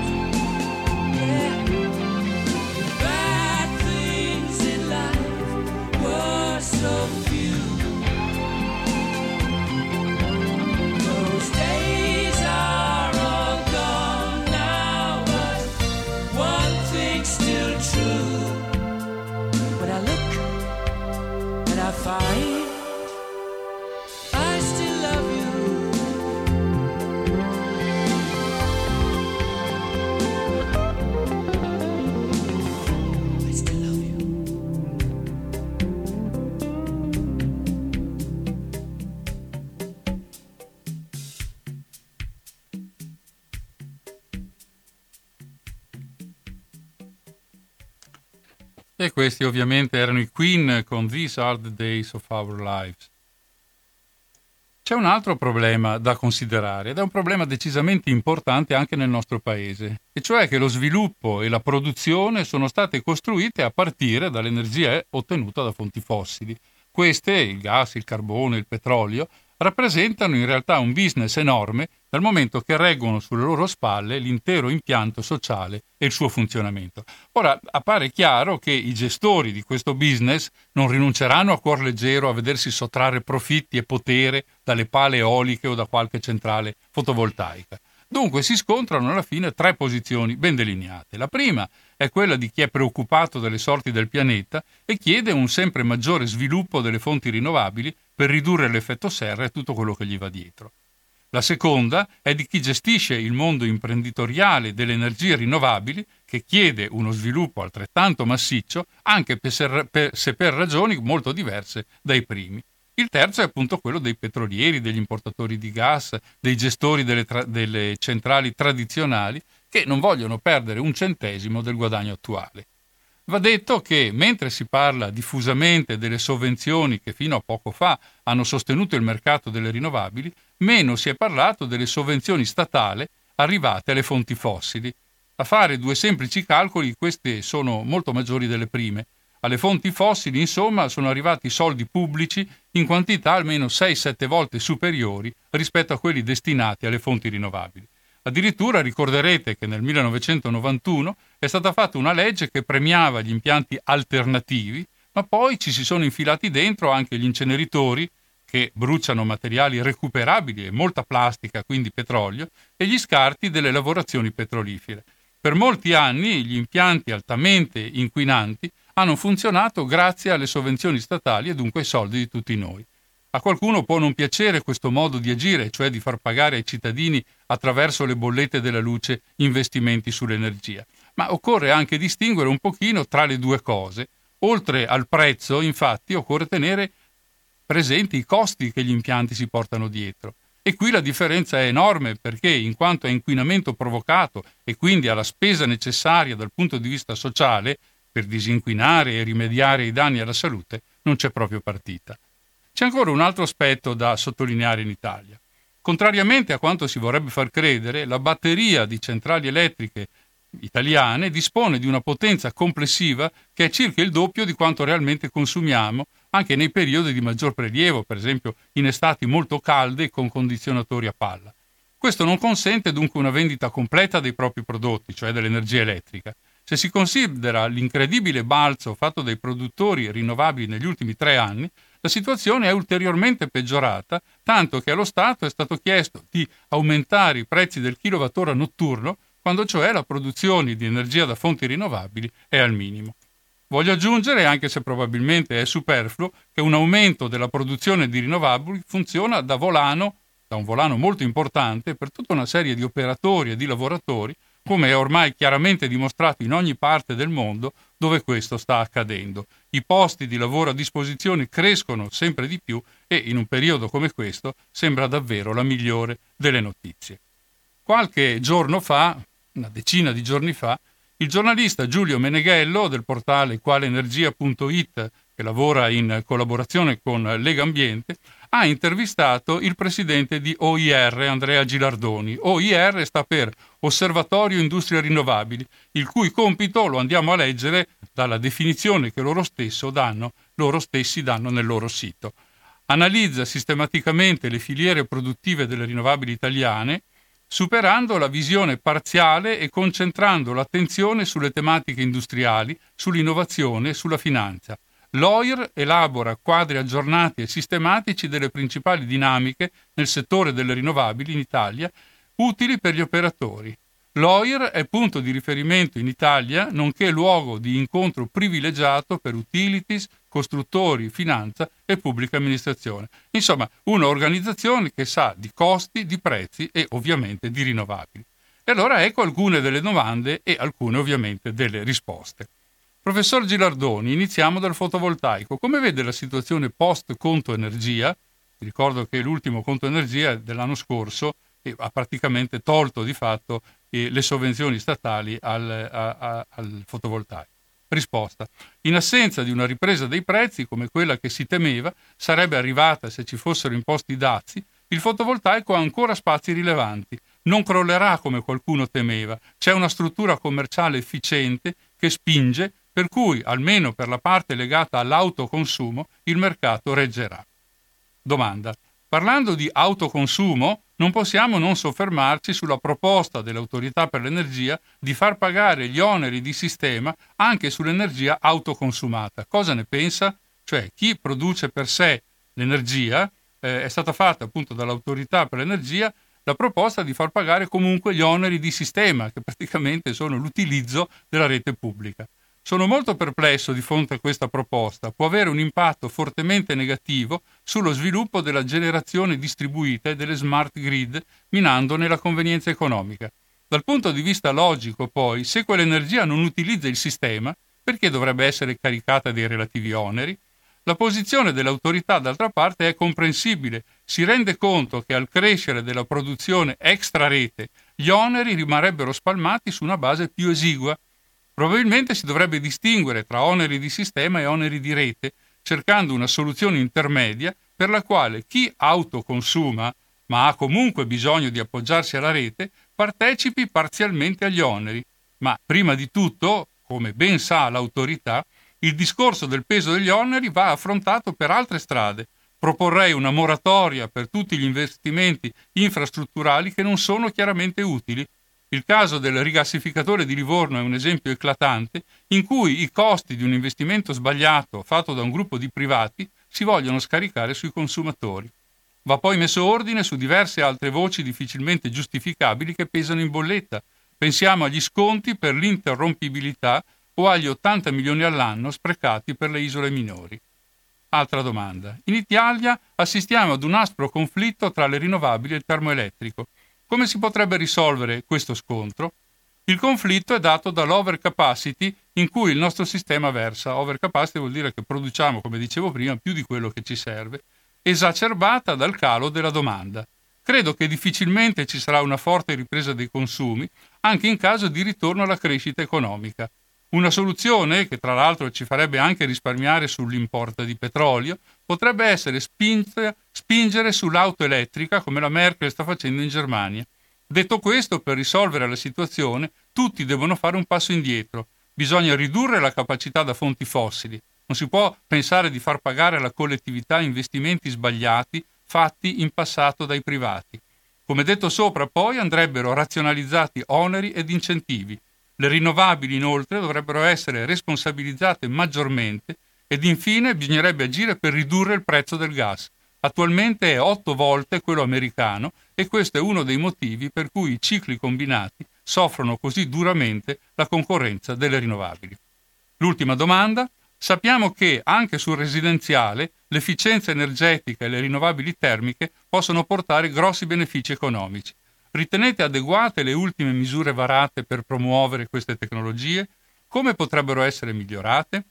Yeah. Bad things in life were so few. Those days are all gone now, but one thing's still true. When I look and I find I still love you. I still love you. E questi ovviamente erano i Queen con These Are the Days of Our Lives. C'è un altro problema da considerare ed è un problema decisamente importante anche nel nostro paese, e cioè che lo sviluppo e la produzione sono state costruite a partire dall'energia ottenuta da fonti fossili. Queste, il gas, il carbone, il petrolio, rappresentano in realtà un business enorme dal momento che reggono sulle loro spalle l'intero impianto sociale e il suo funzionamento. Ora, appare chiaro che i gestori di questo business non rinunceranno a cuor leggero a vedersi sottrarre profitti e potere dalle pale eoliche o da qualche centrale fotovoltaica. Dunque si scontrano alla fine tre posizioni ben delineate. La prima è quella di chi è preoccupato delle sorti del pianeta e chiede un sempre maggiore sviluppo delle fonti rinnovabili per ridurre l'effetto serra e tutto quello che gli va dietro. La seconda è di chi gestisce il mondo imprenditoriale delle energie rinnovabili, che chiede uno sviluppo altrettanto massiccio, anche se per ragioni molto diverse dai primi. Il terzo è appunto quello dei petrolieri, degli importatori di gas, dei gestori delle centrali tradizionali, che non vogliono perdere un centesimo del guadagno attuale. Va detto che, mentre si parla diffusamente delle sovvenzioni che fino a poco fa hanno sostenuto il mercato delle rinnovabili, meno si è parlato delle sovvenzioni statali arrivate alle fonti fossili. A fare due semplici calcoli, queste sono molto maggiori delle prime. Alle fonti fossili, insomma, sono arrivati soldi pubblici in quantità almeno 6-7 volte superiori rispetto a quelli destinati alle fonti rinnovabili. Addirittura ricorderete che nel 1991 è stata fatta una legge che premiava gli impianti alternativi, ma poi ci si sono infilati dentro anche gli inceneritori, che bruciano materiali recuperabili e molta plastica, quindi petrolio, e gli scarti delle lavorazioni petrolifere. Per molti anni gli impianti altamente inquinanti hanno funzionato grazie alle sovvenzioni statali e dunque ai soldi di tutti noi. A qualcuno può non piacere questo modo di agire, cioè di far pagare ai cittadini attraverso le bollette della luce investimenti sull'energia, ma occorre anche distinguere un pochino tra le due cose. Oltre al prezzo, infatti, occorre tenere presenti i costi che gli impianti si portano dietro. E qui la differenza è enorme perché, in quanto a inquinamento provocato e quindi alla spesa necessaria dal punto di vista sociale, per disinquinare e rimediare ai danni alla salute, non c'è proprio partita. C'è ancora un altro aspetto da sottolineare in Italia. Contrariamente a quanto si vorrebbe far credere, la batteria di centrali elettriche italiane dispone di una potenza complessiva che è circa il doppio di quanto realmente consumiamo, anche nei periodi di maggior prelievo, per esempio in estati molto calde con condizionatori a palla. Questo non consente dunque una vendita completa dei propri prodotti, cioè dell'energia elettrica. Se si considera l'incredibile balzo fatto dai produttori rinnovabili negli ultimi 3 anni, la situazione è ulteriormente peggiorata, tanto che allo Stato è stato chiesto di aumentare i prezzi del kilowattora notturno, quando cioè la produzione di energia da fonti rinnovabili è al minimo. Voglio aggiungere, anche se probabilmente è superfluo, che un aumento della produzione di rinnovabili funziona da un volano molto importante per tutta una serie di operatori e di lavoratori, come è ormai chiaramente dimostrato in ogni parte del mondo dove questo sta accadendo. I posti di lavoro a disposizione crescono sempre di più e in un periodo come questo sembra davvero la migliore delle notizie. Qualche giorno fa, una decina di giorni fa, il giornalista Giulio Meneghello del portale qualeenergia.it, che lavora in collaborazione con Lega Ambiente, ha intervistato il presidente di OIR, Andrea Gilardoni. OIR sta per Osservatorio Industrie Rinnovabili, il cui compito lo andiamo a leggere dalla definizione che loro stessi danno nel loro sito. Analizza sistematicamente le filiere produttive delle rinnovabili italiane, superando la visione parziale e concentrando l'attenzione sulle tematiche industriali, sull'innovazione e sulla finanza. L'OIR elabora quadri aggiornati e sistematici delle principali dinamiche nel settore delle rinnovabili in Italia, utili per gli operatori. L'OIR è punto di riferimento in Italia, nonché luogo di incontro privilegiato per utilities, costruttori, finanza e pubblica amministrazione. Insomma, un'organizzazione che sa di costi, di prezzi e ovviamente di rinnovabili. E allora ecco alcune delle domande e alcune ovviamente delle risposte. Professor Gilardoni, iniziamo dal fotovoltaico. Come vede la situazione post conto energia? Vi ricordo che l'ultimo conto energia dell'anno scorso ha praticamente tolto di fatto le sovvenzioni statali al fotovoltaico. Risposta. In assenza di una ripresa dei prezzi come quella che si temeva sarebbe arrivata se ci fossero imposti i dazi, il fotovoltaico ha ancora spazi rilevanti. Non crollerà come qualcuno temeva. C'è una struttura commerciale efficiente che spinge, per cui, almeno per la parte legata all'autoconsumo, il mercato reggerà. Domanda. Parlando di autoconsumo, non possiamo non soffermarci sulla proposta dell'Autorità per l'Energia di far pagare gli oneri di sistema anche sull'energia autoconsumata. Cosa ne pensa? Cioè, chi produce per sé l'energia, è stata fatta appunto dall'Autorità per l'Energia la proposta di far pagare comunque gli oneri di sistema, che praticamente sono l'utilizzo della rete pubblica. Sono molto perplesso di fronte a questa proposta. Può avere un impatto fortemente negativo sullo sviluppo della generazione distribuita e delle smart grid, minandone la convenienza economica. Dal punto di vista logico, poi, se quell'energia non utilizza il sistema, perché dovrebbe essere caricata dei relativi oneri? La posizione dell'autorità, d'altra parte, è comprensibile. Si rende conto che al crescere della produzione extra rete, gli oneri rimarrebbero spalmati su una base più esigua. Probabilmente si dovrebbe distinguere tra oneri di sistema e oneri di rete, cercando una soluzione intermedia per la quale chi autoconsuma, ma ha comunque bisogno di appoggiarsi alla rete, partecipi parzialmente agli oneri. Ma prima di tutto, come ben sa l'autorità, il discorso del peso degli oneri va affrontato per altre strade. Proporrei una moratoria per tutti gli investimenti infrastrutturali che non sono chiaramente utili. Il caso del rigassificatore di Livorno è un esempio eclatante in cui i costi di un investimento sbagliato fatto da un gruppo di privati si vogliono scaricare sui consumatori. Va poi messo ordine su diverse altre voci difficilmente giustificabili che pesano in bolletta. Pensiamo agli sconti per l'interrompibilità o agli 80 milioni all'anno sprecati per le isole minori. Altra domanda. In Italia assistiamo ad un aspro conflitto tra le rinnovabili e il termoelettrico. Come si potrebbe risolvere questo scontro? Il conflitto è dato dall'overcapacity in cui il nostro sistema versa. Overcapacity vuol dire che produciamo, come dicevo prima, più di quello che ci serve, esacerbata dal calo della domanda. Credo che difficilmente ci sarà una forte ripresa dei consumi, anche in caso di ritorno alla crescita economica. Una soluzione, che tra l'altro ci farebbe anche risparmiare sull'importo di petrolio, potrebbe essere spingere sull'auto elettrica come la Merkel sta facendo in Germania. Detto questo, per risolvere la situazione, tutti devono fare un passo indietro. Bisogna ridurre la capacità da fonti fossili. Non si può pensare di far pagare alla collettività investimenti sbagliati fatti in passato dai privati. Come detto sopra, poi andrebbero razionalizzati oneri ed incentivi. Le rinnovabili, inoltre, dovrebbero essere responsabilizzate maggiormente ed infine bisognerebbe agire per ridurre il prezzo del gas. Attualmente è 8 volte quello americano e questo è uno dei motivi per cui i cicli combinati soffrono così duramente la concorrenza delle rinnovabili. L'ultima domanda. Sappiamo che anche sul residenziale l'efficienza energetica e le rinnovabili termiche possono portare grossi benefici economici. Ritenete adeguate le ultime misure varate per promuovere queste tecnologie? Come potrebbero essere migliorate?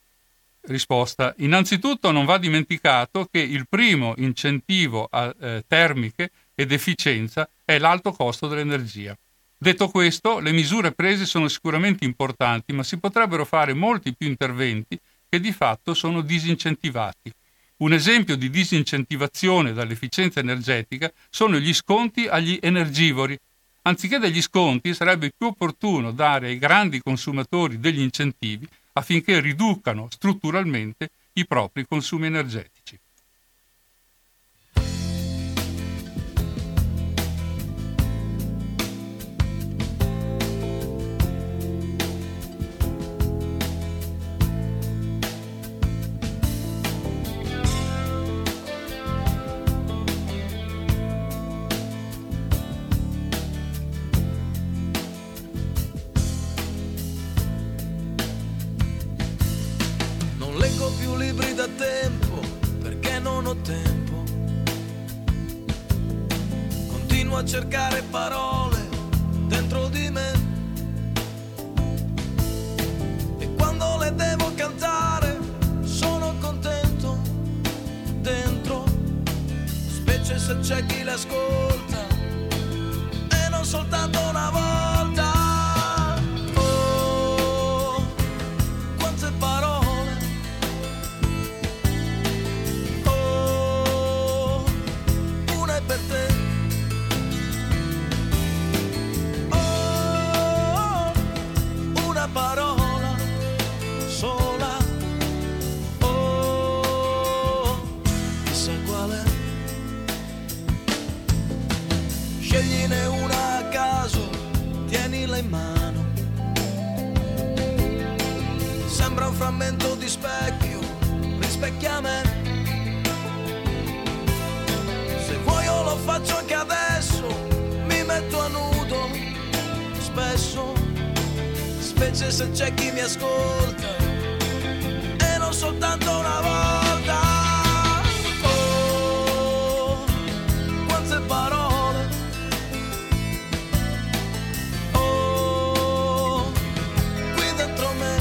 Risposta. Innanzitutto non va dimenticato che il primo incentivo a termiche ed efficienza è l'alto costo dell'energia. Detto questo, le misure prese sono sicuramente importanti, ma si potrebbero fare molti più interventi che di fatto sono disincentivati. Un esempio di disincentivazione dall'efficienza energetica sono gli sconti agli energivori. Anziché degli sconti, sarebbe più opportuno dare ai grandi consumatori degli incentivi affinché riducano strutturalmente i propri consumi energetici. Da tempo, perché non ho tempo. Continuo a cercare parole dentro di me e quando le devo cantare sono contento dentro, specie se c'è chi le ascolta e non soltanto una volta. Oh, quante parole. Per te. Oh, una parola sola. Oh, chissà qual è. Scegliene una a caso, tienila in mano. Sembra un frammento di specchio, rispecchia me. Io lo faccio anche adesso, mi metto a nudo, spesso, specie se c'è chi mi ascolta, e non soltanto una volta. Oh, quante parole. Oh, qui dentro me.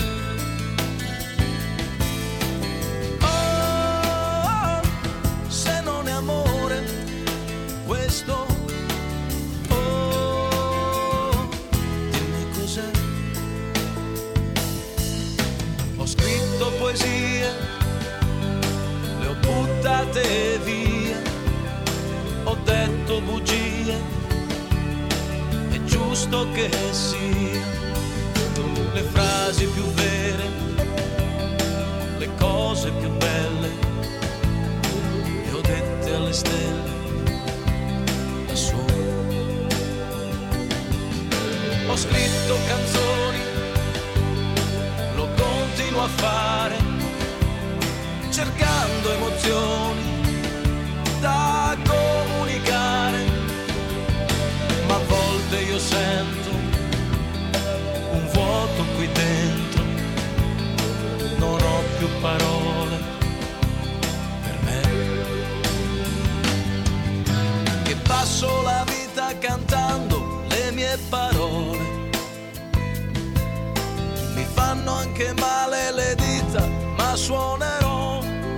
Oh, se non è amore questo, oh, dimmi cos'è. Ho scritto poesie giusto che sia, le frasi più vere, le cose più belle, le ho dette alle stelle lassù. Ho scritto canzoni, lo continuo a fare, cercando emozioni da comunicare, ma a volte io sento un vuoto qui dentro, non ho più parole per me, che passo la vita cantando le mie parole, mi fanno anche male le dita, ma suonerò.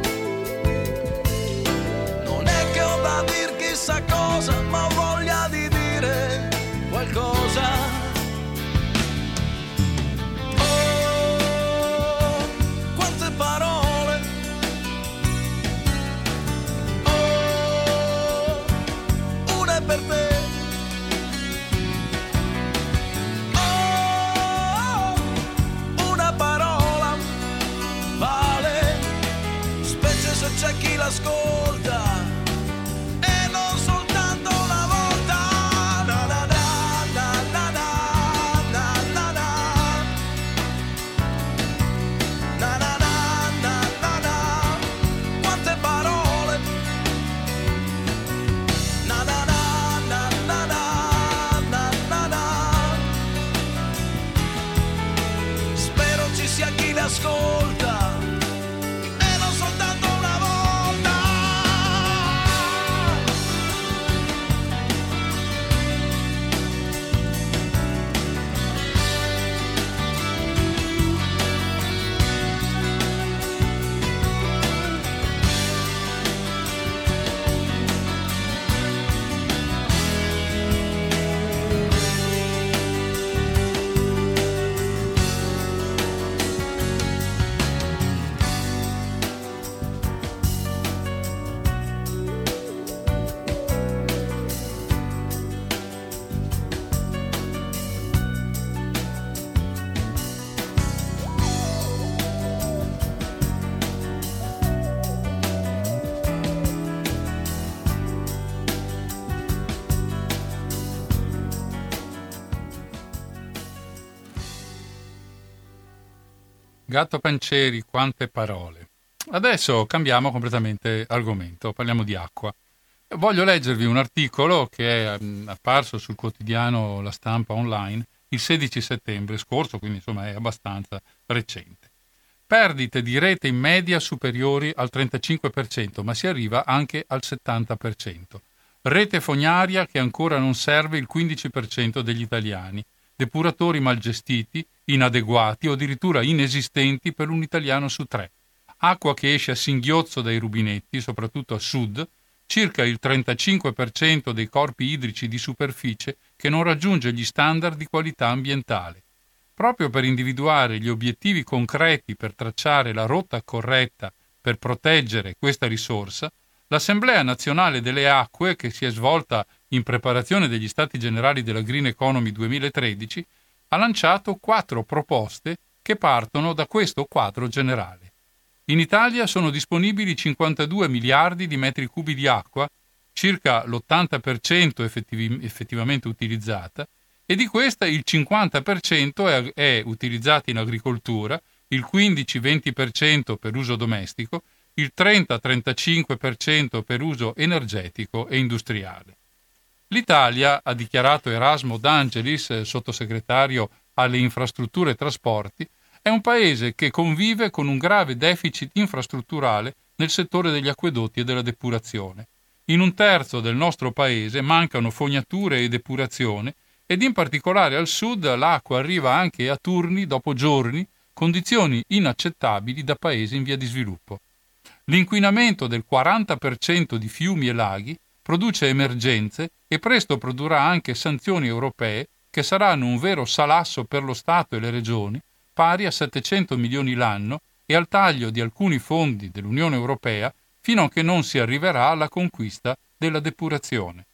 Non è che ho da dir chissà cosa, ma ho voglia di dire qualcosa. Per te, una parola vale, specie se c'è chi l'ascolta e non soltanto una volta. Na na na na na na na na na na na na na na. Quante parole, na na na. Sia chi le ascolta e non soltanto una volta. Gatto Pancieri, quante parole. Adesso cambiamo completamente argomento, parliamo di acqua. Voglio leggervi un articolo che è apparso sul quotidiano La Stampa Online il 16 settembre scorso, quindi insomma è abbastanza recente. Perdite di rete in media superiori al 35%, ma si arriva anche al 70%. Rete fognaria che ancora non serve il 15% degli italiani. Depuratori mal gestiti, inadeguati o addirittura inesistenti per un italiano su 3. Acqua che esce a singhiozzo dai rubinetti, soprattutto a sud, circa il 35% dei corpi idrici di superficie che non raggiunge gli standard di qualità ambientale. Proprio per individuare gli obiettivi concreti per tracciare la rotta corretta per proteggere questa risorsa, l'Assemblea Nazionale delle Acque, che si è svolta in preparazione degli Stati Generali della Green Economy 2013, ha lanciato 4 proposte che partono da questo quadro generale. In Italia sono disponibili 52 miliardi di metri cubi di acqua, circa l'80% effettivamente utilizzata, e di questa il 50% è utilizzata in agricoltura, il 15-20% per uso domestico, il 30-35% per uso energetico e industriale. L'Italia, ha dichiarato Erasmo D'Angelis, sottosegretario alle infrastrutture e trasporti, è un paese che convive con un grave deficit infrastrutturale nel settore degli acquedotti e della depurazione. In un terzo del nostro paese mancano fognature e depurazione ed in particolare al sud l'acqua arriva anche a turni dopo giorni, condizioni inaccettabili da paesi in via di sviluppo. L'inquinamento del 40% di fiumi e laghi produce emergenze e presto produrrà anche sanzioni europee che saranno un vero salasso per lo Stato e le regioni, pari a 700 milioni l'anno e al taglio di alcuni fondi dell'Unione Europea fino a che non si arriverà alla conquista della depurazione.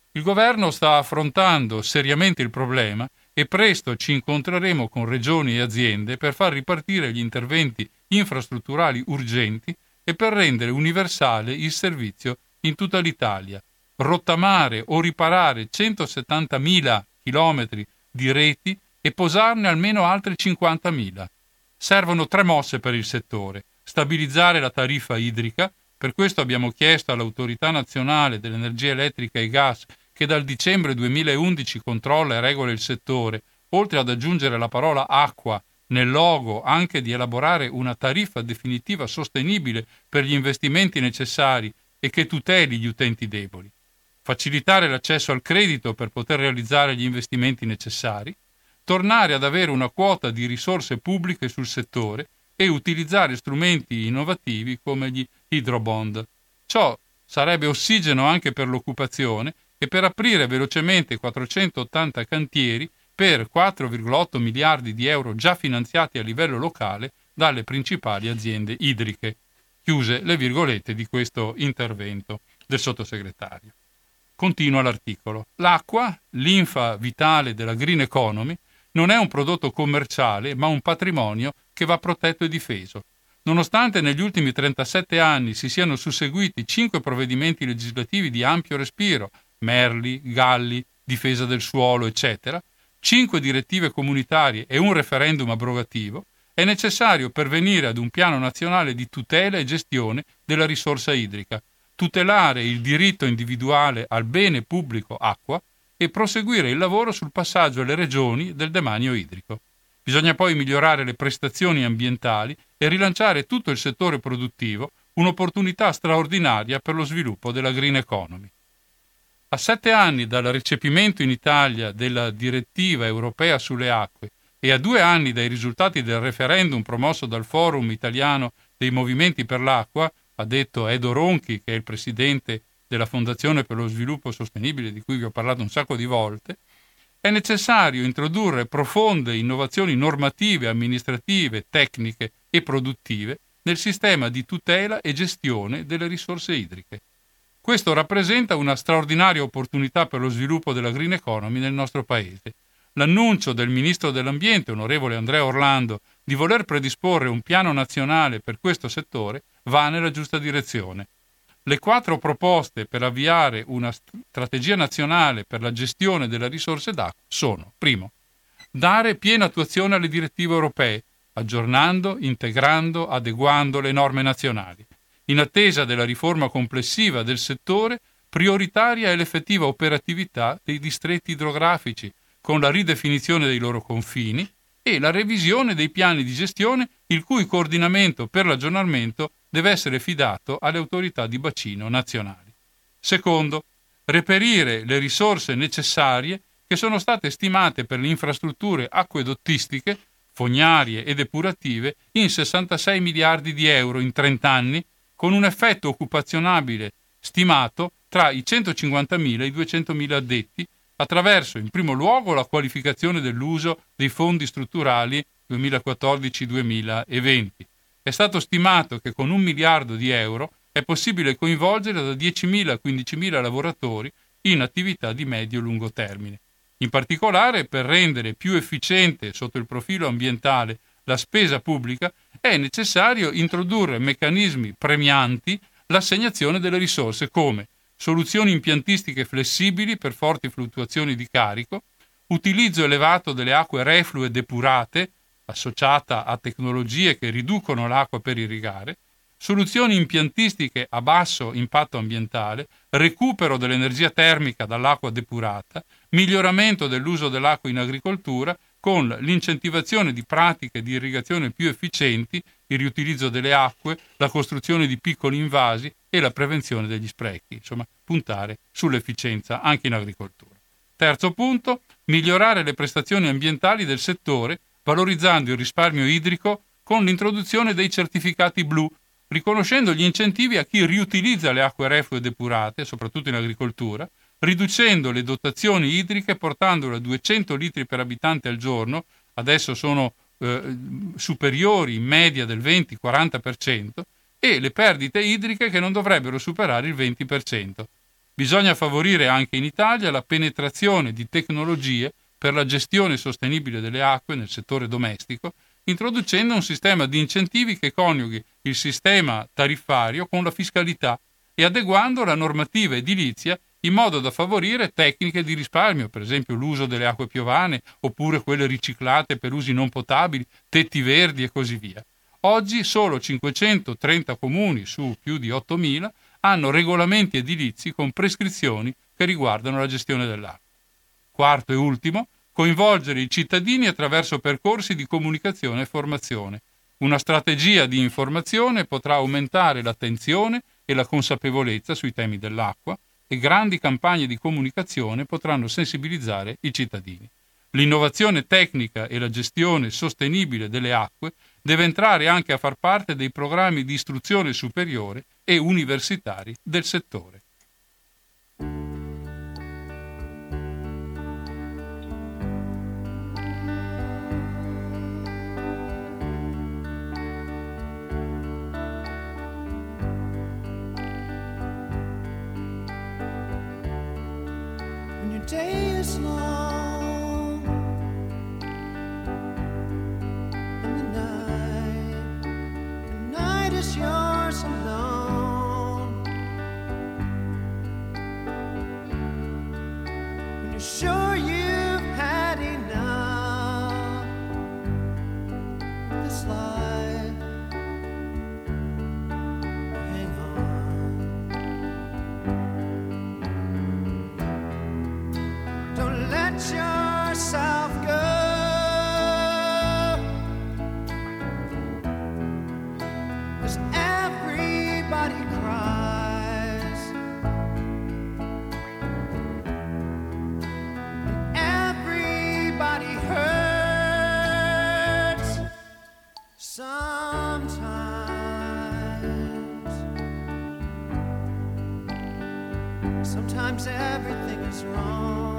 Il governo sta affrontando seriamente il problema e presto ci incontreremo con regioni e aziende per far ripartire gli interventi infrastrutturali urgenti e per rendere universale il servizio in tutta l'Italia. Rottamare o riparare 170.000 chilometri di reti e posarne almeno altri 50.000. Servono 3 mosse per il settore. Stabilizzare la tariffa idrica, per questo abbiamo chiesto all'Autorità Nazionale dell'Energia Elettrica e Gas, che dal dicembre 2011 controlla e regola il settore, oltre ad aggiungere la parola acqua nel logo, anche di elaborare una tariffa definitiva sostenibile per gli investimenti necessari e che tuteli gli utenti deboli. Facilitare l'accesso al credito per poter realizzare gli investimenti necessari, tornare ad avere una quota di risorse pubbliche sul settore e utilizzare strumenti innovativi come gli hydrobond. Ciò sarebbe ossigeno anche per l'occupazione e per aprire velocemente 480 cantieri per 4,8 miliardi di euro già finanziati a livello locale dalle principali aziende idriche. Chiuse le virgolette di questo intervento del sottosegretario. Continua l'articolo. L'acqua, linfa vitale della green economy, non è un prodotto commerciale, ma un patrimonio che va protetto e difeso. Nonostante negli ultimi 37 anni si siano susseguiti 5 provvedimenti legislativi di ampio respiro, Merli, Galli, difesa del suolo, eccetera, 5 direttive comunitarie e un referendum abrogativo, è necessario pervenire ad un piano nazionale di tutela e gestione della risorsa idrica, tutelare il diritto individuale al bene pubblico acqua e proseguire il lavoro sul passaggio alle regioni del demanio idrico. Bisogna poi migliorare le prestazioni ambientali e rilanciare tutto il settore produttivo, un'opportunità straordinaria per lo sviluppo della green economy. A 7 anni dal recepimento in Italia della direttiva europea sulle acque e a 2 anni dai risultati del referendum promosso dal Forum Italiano dei Movimenti per l'Acqua, ha detto Edo Ronchi, che è il presidente della Fondazione per lo Sviluppo Sostenibile, di cui vi ho parlato un sacco di volte, è necessario introdurre profonde innovazioni normative, amministrative, tecniche e produttive nel sistema di tutela e gestione delle risorse idriche. Questo rappresenta una straordinaria opportunità per lo sviluppo della green economy nel nostro Paese. L'annuncio del Ministro dell'Ambiente, onorevole Andrea Orlando, di voler predisporre un piano nazionale per questo settore va nella giusta direzione. Le 4 proposte per avviare una strategia nazionale per la gestione delle risorse d'acqua sono: primo, dare piena attuazione alle direttive europee, aggiornando, integrando, adeguando le norme nazionali. In attesa della riforma complessiva del settore, prioritaria è l'effettiva operatività dei distretti idrografici, con la ridefinizione dei loro confini e la revisione dei piani di gestione, il cui coordinamento per l'aggiornamento deve essere fidato alle autorità di bacino nazionali. Secondo, reperire le risorse necessarie che sono state stimate per le infrastrutture acquedottistiche, fognarie e depurative in 66 miliardi di euro in 30 anni, con un effetto occupazionabile stimato tra i 150.000 e i 200.000 addetti, attraverso in primo luogo la qualificazione dell'uso dei fondi strutturali 2014-2020. È stato stimato che con 1 miliardo di euro è possibile coinvolgere da 10.000 a 15.000 lavoratori in attività di medio-lungo termine. In particolare, per rendere più efficiente sotto il profilo ambientale la spesa pubblica, è necessario introdurre meccanismi premianti l'assegnazione delle risorse come soluzioni impiantistiche flessibili per forti fluttuazioni di carico, utilizzo elevato delle acque reflue depurate, associata a tecnologie che riducono l'acqua per irrigare, soluzioni impiantistiche a basso impatto ambientale, recupero dell'energia termica dall'acqua depurata, miglioramento dell'uso dell'acqua in agricoltura con l'incentivazione di pratiche di irrigazione più efficienti, il riutilizzo delle acque, la costruzione di piccoli invasi e la prevenzione degli sprechi, insomma puntare sull'efficienza anche in agricoltura. Terzo punto, migliorare le prestazioni ambientali del settore valorizzando il risparmio idrico con l'introduzione dei certificati blu, riconoscendo gli incentivi a chi riutilizza le acque reflue depurate, soprattutto in agricoltura, riducendo le dotazioni idriche portandole a 200 litri per abitante al giorno, adesso sono superiori in media del 20-40%, e le perdite idriche che non dovrebbero superare il 20%. Bisogna favorire anche in Italia la penetrazione di tecnologie per la gestione sostenibile delle acque nel settore domestico, introducendo un sistema di incentivi che coniughi il sistema tariffario con la fiscalità e adeguando la normativa edilizia in modo da favorire tecniche di risparmio, per esempio l'uso delle acque piovane oppure quelle riciclate per usi non potabili, tetti verdi e così via. Oggi solo 530 comuni su più di 8.000 hanno regolamenti edilizi con prescrizioni che riguardano la gestione dell'acqua. Quarto e ultimo, coinvolgere i cittadini attraverso percorsi di comunicazione e formazione. Una strategia di informazione potrà aumentare l'attenzione e la consapevolezza sui temi dell'acqua e grandi campagne di comunicazione potranno sensibilizzare i cittadini. L'innovazione tecnica e la gestione sostenibile delle acque deve entrare anche a far parte dei programmi di istruzione superiore e universitari del settore. Day is long and the night is yours alone. When you're sure you've had enough of this life, hang on. Don't let yourself go. 'Cause everybody cries, everybody hurts sometimes. Sometimes everything is wrong.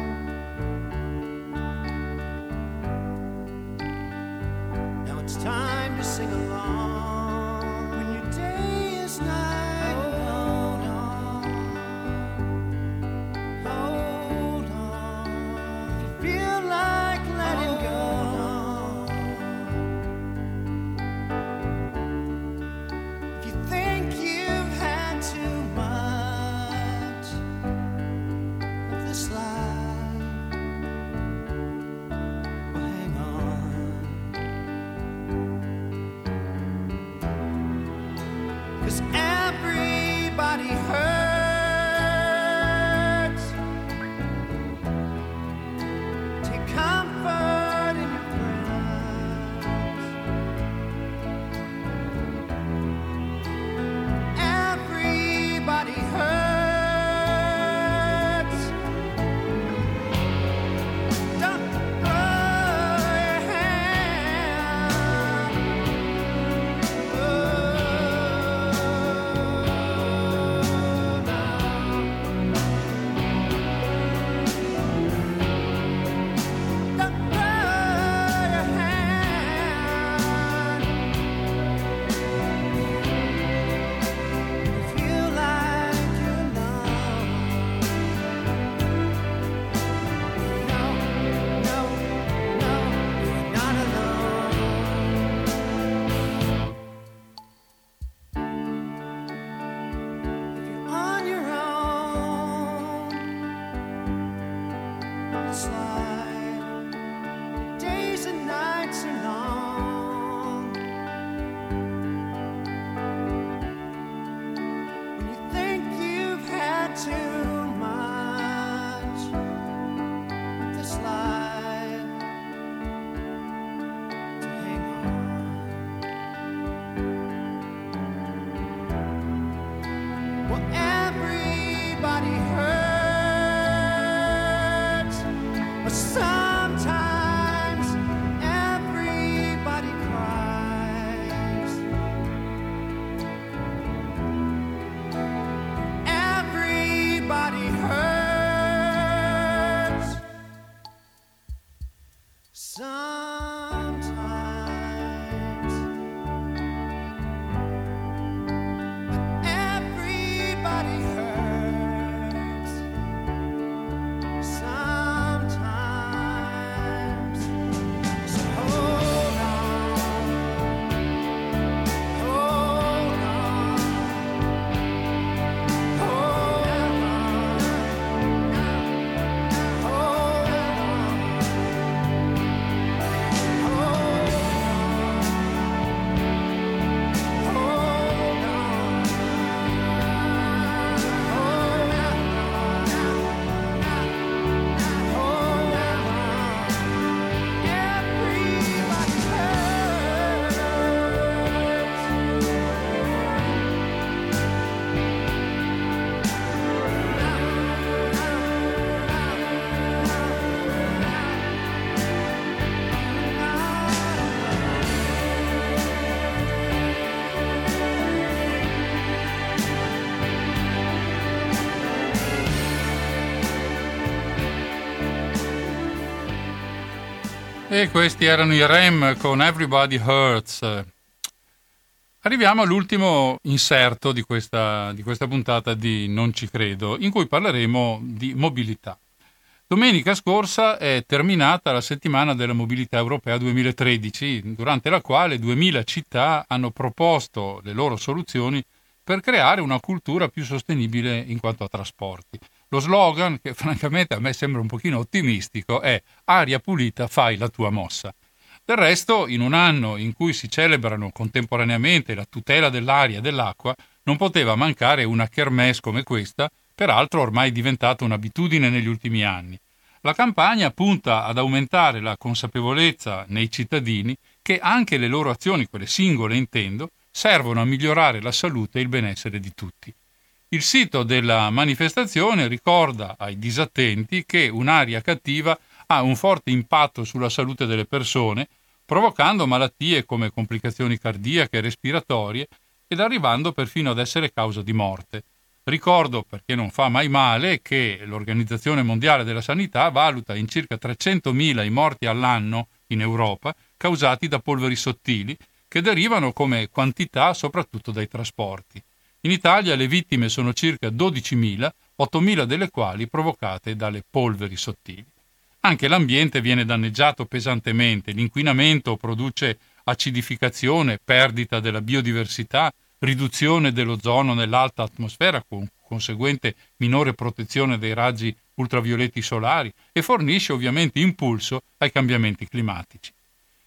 It's time to sing along. When your day is night, hold on, hold on. If you feel like letting go, if you think you've had too much of this life, well, hang on. 'Cause everybody hurts. Take comfort in your friends. Everybody hurts. Don't throw your hand. Days and nights are long. When you think you've had too much of this life, to hang on. Well, everybody hurts, but sometimes everybody cries. Everybody hurts sometimes, but everybody hurts. E questi erano i REM con Everybody Hurts. Arriviamo all'ultimo inserto di questa puntata di Non ci credo, in cui parleremo di mobilità. Domenica scorsa è terminata la settimana della mobilità europea 2013, durante la quale 2000 città hanno proposto le loro soluzioni per creare una cultura più sostenibile in quanto a trasporti. Lo slogan, che francamente a me sembra un pochino ottimistico, è «Aria pulita, fai la tua mossa». Del resto, in un anno in cui si celebrano contemporaneamente la tutela dell'aria e dell'acqua, non poteva mancare una kermesse come questa, peraltro ormai diventata un'abitudine negli ultimi anni. La campagna punta ad aumentare la consapevolezza nei cittadini che anche le loro azioni, quelle singole intendo, servono a migliorare la salute e il benessere di tutti. Il sito della manifestazione ricorda ai disattenti che un'aria cattiva ha un forte impatto sulla salute delle persone, provocando malattie come complicazioni cardiache e respiratorie ed arrivando perfino ad essere causa di morte. Ricordo, perché non fa mai male, che l'Organizzazione Mondiale della Sanità valuta in circa 300.000 i morti all'anno in Europa causati da polveri sottili che derivano come quantità soprattutto dai trasporti. In Italia le vittime sono circa 12.000, 8.000 delle quali provocate dalle polveri sottili. Anche l'ambiente viene danneggiato pesantemente, l'inquinamento produce acidificazione, perdita della biodiversità, riduzione dell'ozono nell'alta atmosfera con conseguente minore protezione dai raggi ultravioletti solari e fornisce ovviamente impulso ai cambiamenti climatici.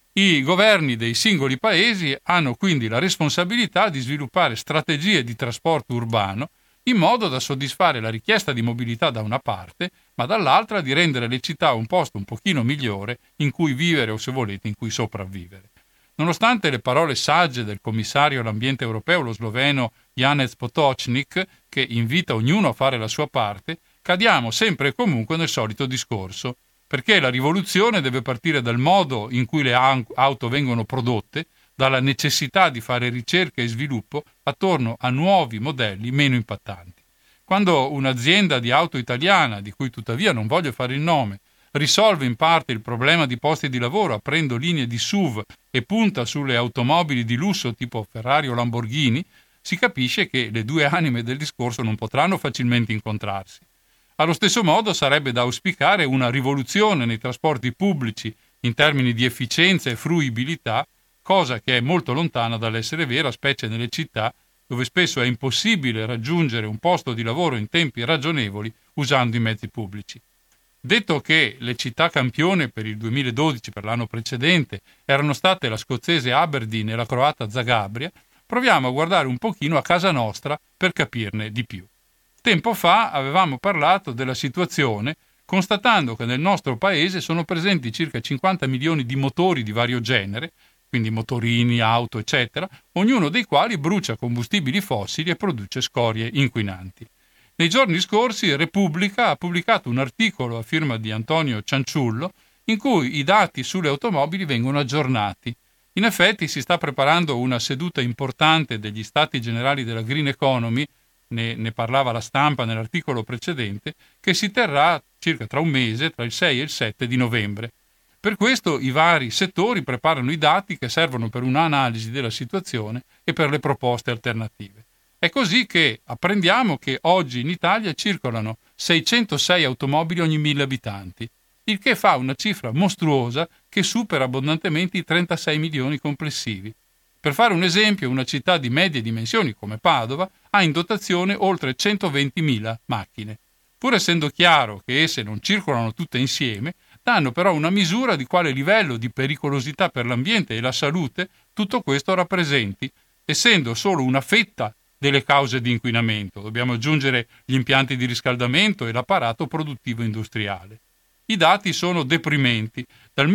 I governi dei singoli paesi hanno quindi la responsabilità di sviluppare strategie di trasporto urbano in modo da soddisfare la richiesta di mobilità da una parte, ma dall'altra di rendere le città un posto un pochino migliore in cui vivere o, se volete, in cui sopravvivere. Nonostante le parole sagge del commissario all'ambiente europeo, lo sloveno Janez Potočnik, che invita ognuno a fare la sua parte, cadiamo sempre e comunque nel solito discorso, perché la rivoluzione deve partire dal modo in cui le auto vengono prodotte, dalla necessità di fare ricerca e sviluppo attorno a nuovi modelli meno impattanti. Quando un'azienda di auto italiana, di cui tuttavia non voglio fare il nome, risolve in parte il problema di posti di lavoro aprendo linee di SUV e punta sulle automobili di lusso tipo Ferrari o Lamborghini, si capisce che le due anime del discorso non potranno facilmente incontrarsi. Allo stesso modo sarebbe da auspicare una rivoluzione nei trasporti pubblici in termini di efficienza e fruibilità, cosa che è molto lontana dall'essere vera, specie nelle città dove spesso è impossibile raggiungere un posto di lavoro in tempi ragionevoli usando i mezzi pubblici. Detto che le città campione per il 2012, per l'anno precedente, erano state la scozzese Aberdeen e la croata Zagabria, proviamo a guardare un pochino a casa nostra per capirne di più. Tempo fa avevamo parlato della situazione constatando che nel nostro paese sono presenti circa 50 milioni di motori di vario genere, quindi motorini, auto, eccetera, ognuno dei quali brucia combustibili fossili e produce scorie inquinanti. Nei giorni scorsi Repubblica ha pubblicato un articolo a firma di Antonio Cianciullo in cui i dati sulle automobili vengono aggiornati. In effetti si sta preparando una seduta importante degli Stati Generali della Green Economy, ne parlava la stampa nell'articolo precedente, che si terrà circa tra un mese, tra il 6 e il 7 di novembre. Per questo i vari settori preparano i dati che servono per un'analisi della situazione e per le proposte alternative. È così che apprendiamo che oggi in Italia circolano 606 automobili ogni 1000 abitanti, il che fa una cifra mostruosa che supera abbondantemente i 36 milioni complessivi. Per fare un esempio, una città di medie dimensioni come Padova ha in dotazione oltre 120.000 macchine. Pur essendo chiaro che esse non circolano tutte insieme, danno però una misura di quale livello di pericolosità per l'ambiente e la salute tutto questo rappresenti, essendo solo una fetta delle cause di inquinamento. Dobbiamo aggiungere gli impianti di riscaldamento e l'apparato produttivo industriale. I dati sono deprimenti. Dal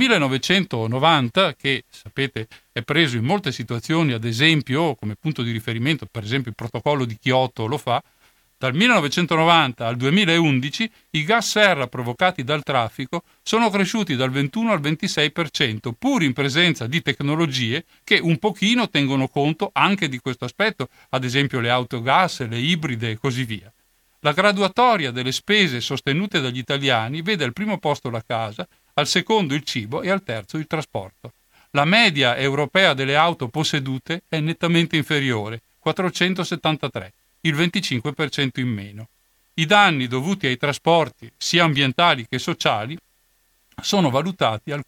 1990, che sapete è preso in molte situazioni ad esempio come punto di riferimento, per esempio il protocollo di Kyoto lo fa, dal 1990 al 2011 i gas serra provocati dal traffico sono cresciuti dal 21 al 26%, pur in presenza di tecnologie che un pochino tengono conto anche di questo aspetto, ad esempio le auto gas, le ibride e così via. La graduatoria delle spese sostenute dagli italiani vede al primo posto la casa, al secondo il cibo e al terzo il trasporto. La media europea delle auto possedute è nettamente inferiore, 473, il 25% in meno. I danni dovuti ai trasporti, sia ambientali che sociali, sono valutati al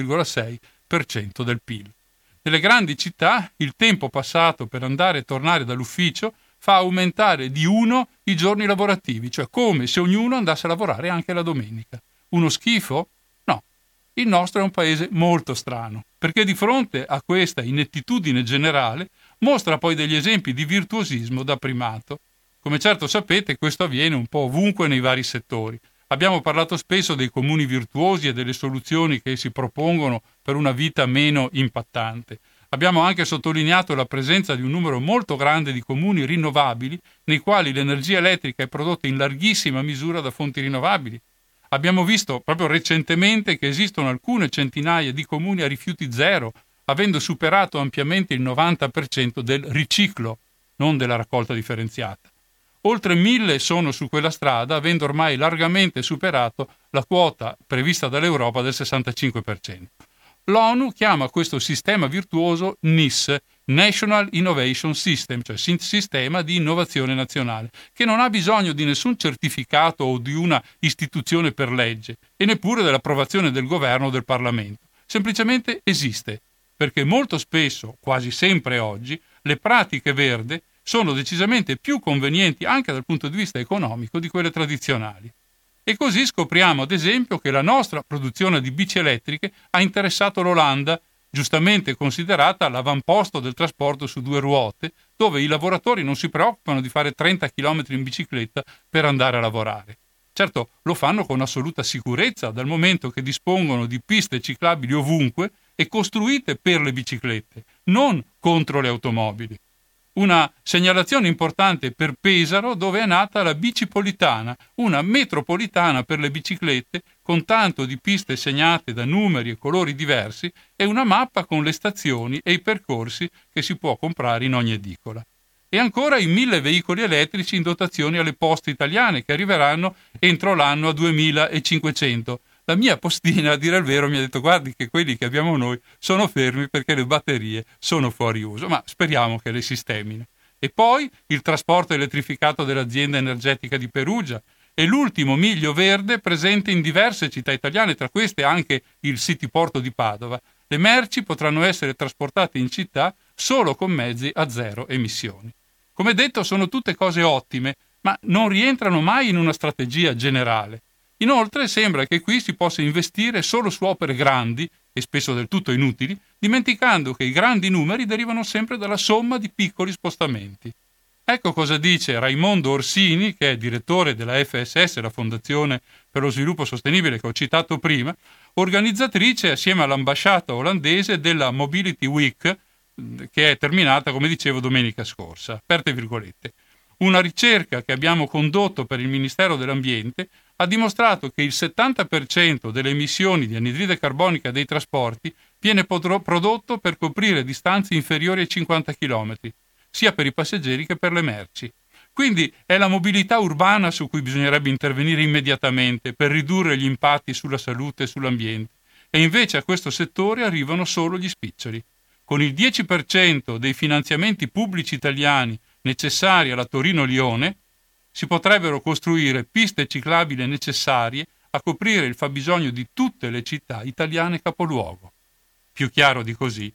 4,6% del PIL. Nelle grandi città il tempo passato per andare e tornare dall'ufficio fa aumentare di 1 i giorni lavorativi, cioè come se ognuno andasse a lavorare anche la domenica. Uno schifo? No. Il nostro è un paese molto strano, perché di fronte a questa inettitudine generale mostra poi degli esempi di virtuosismo da primato. Come certo sapete, questo avviene un po' ovunque nei vari settori. Abbiamo parlato spesso dei comuni virtuosi e delle soluzioni che si propongono per una vita meno impattante. Abbiamo anche sottolineato la presenza di un numero molto grande di comuni rinnovabili nei quali l'energia elettrica è prodotta in larghissima misura da fonti rinnovabili. Abbiamo visto proprio recentemente che esistono alcune centinaia di comuni a rifiuti zero, avendo superato ampiamente il 90% del riciclo, non della raccolta differenziata. Oltre 1000 sono su quella strada, avendo ormai largamente superato la quota prevista dall'Europa del 65%. L'ONU chiama questo sistema virtuoso NIS, National Innovation System, cioè sistema di innovazione nazionale, che non ha bisogno di nessun certificato o di una istituzione per legge e neppure dell'approvazione del governo o del Parlamento. Semplicemente esiste, perché molto spesso, quasi sempre oggi, le pratiche verdi sono decisamente più convenienti anche dal punto di vista economico di quelle tradizionali. E così scopriamo, ad esempio, che la nostra produzione di bici elettriche ha interessato l'Olanda, giustamente considerata l'avamposto del trasporto su 2 ruote, dove i lavoratori non si preoccupano di fare 30 km in bicicletta per andare a lavorare. Certo, lo fanno con assoluta sicurezza, dal momento che dispongono di piste ciclabili ovunque e costruite per le biciclette, non contro le automobili. Una segnalazione importante per Pesaro, dove è nata la Bicipolitana, una metropolitana per le biciclette con tanto di piste segnate da numeri e colori diversi e una mappa con le stazioni e i percorsi che si può comprare in ogni edicola. E ancora i 1000 veicoli elettrici in dotazione alle poste italiane che arriveranno entro l'anno a 2500. La mia postina, a dire il vero, mi ha detto: guardi che quelli che abbiamo noi sono fermi perché le batterie sono fuori uso, ma speriamo che le sistemino. E poi il trasporto elettrificato dell'azienda energetica di Perugia e l'ultimo miglio verde presente in diverse città italiane, tra queste anche il City Porto di Padova. Le merci potranno essere trasportate in città solo con mezzi a zero emissioni. Come detto, sono tutte cose ottime, ma non rientrano mai in una strategia generale. Inoltre sembra che qui si possa investire solo su opere grandi e spesso del tutto inutili, dimenticando che i grandi numeri derivano sempre dalla somma di piccoli spostamenti. Ecco cosa dice Raimondo Orsini, che è direttore della FSS, la Fondazione per lo Sviluppo Sostenibile che ho citato prima, organizzatrice assieme all'ambasciata olandese della Mobility Week, che è terminata, come dicevo, domenica scorsa. Aperte virgolette. Una ricerca che abbiamo condotto per il Ministero dell'Ambiente ha dimostrato che il 70% delle emissioni di anidride carbonica dei trasporti viene prodotto per coprire distanze inferiori ai 50 km, sia per i passeggeri che per le merci. Quindi è la mobilità urbana su cui bisognerebbe intervenire immediatamente per ridurre gli impatti sulla salute e sull'ambiente. E invece a questo settore arrivano solo gli spiccioli. Con il 10% dei finanziamenti pubblici italiani necessari alla Torino-Lione, si potrebbero costruire piste ciclabili necessarie a coprire il fabbisogno di tutte le città italiane capoluogo. Più chiaro di così?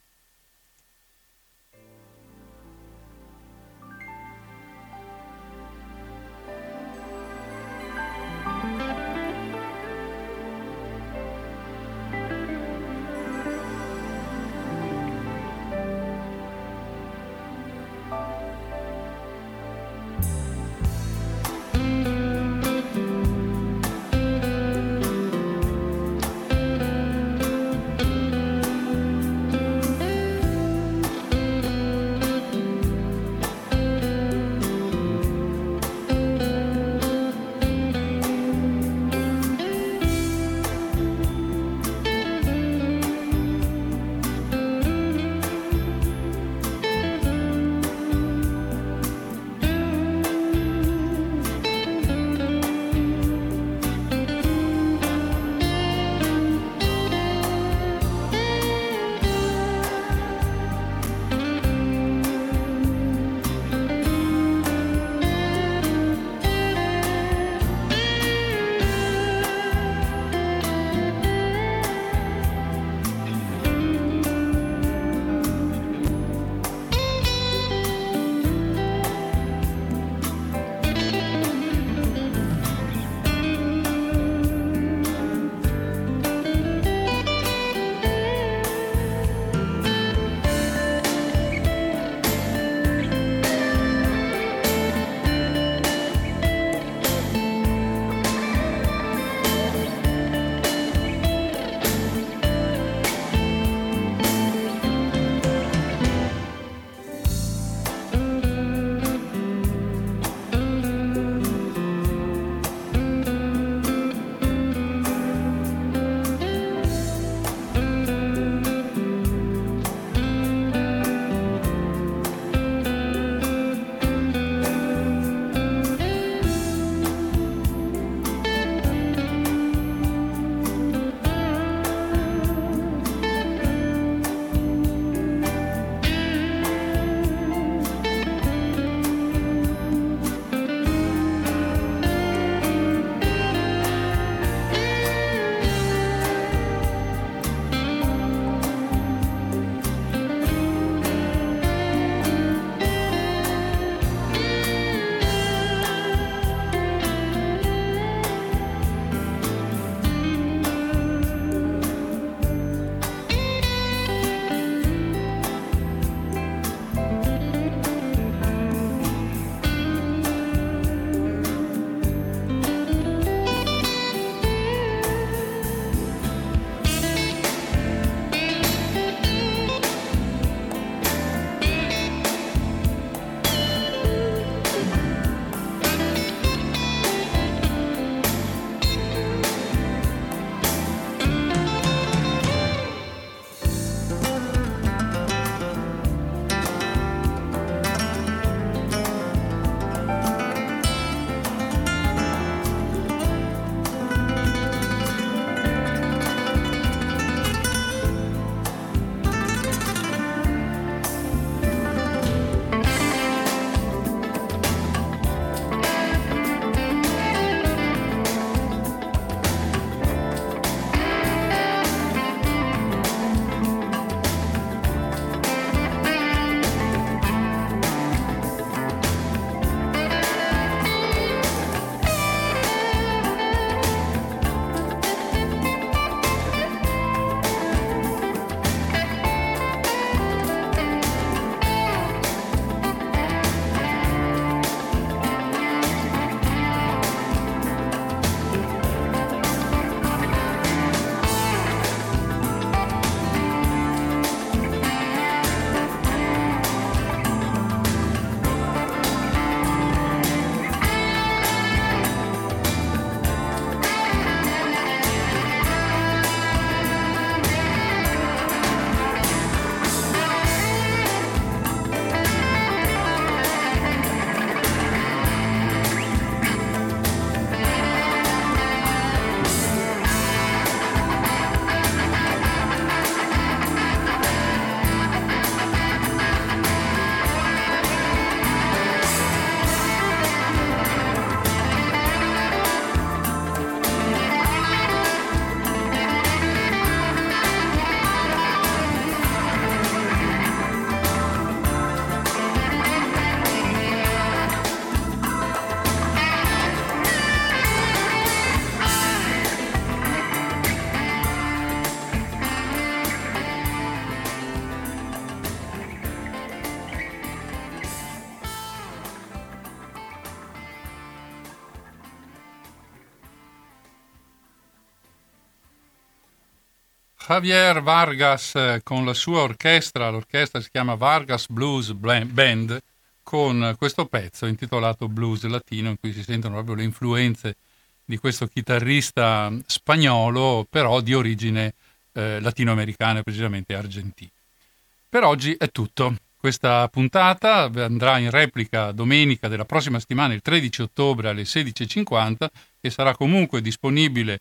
Javier Vargas con la sua orchestra, l'orchestra si chiama Vargas Blues Band, con questo pezzo intitolato Blues Latino, in cui si sentono proprio le influenze di questo chitarrista spagnolo, però di origine latinoamericana, precisamente argentina. Per oggi è tutto. Questa puntata andrà in replica domenica della prossima settimana, il 13 ottobre alle 16:50, e sarà comunque disponibile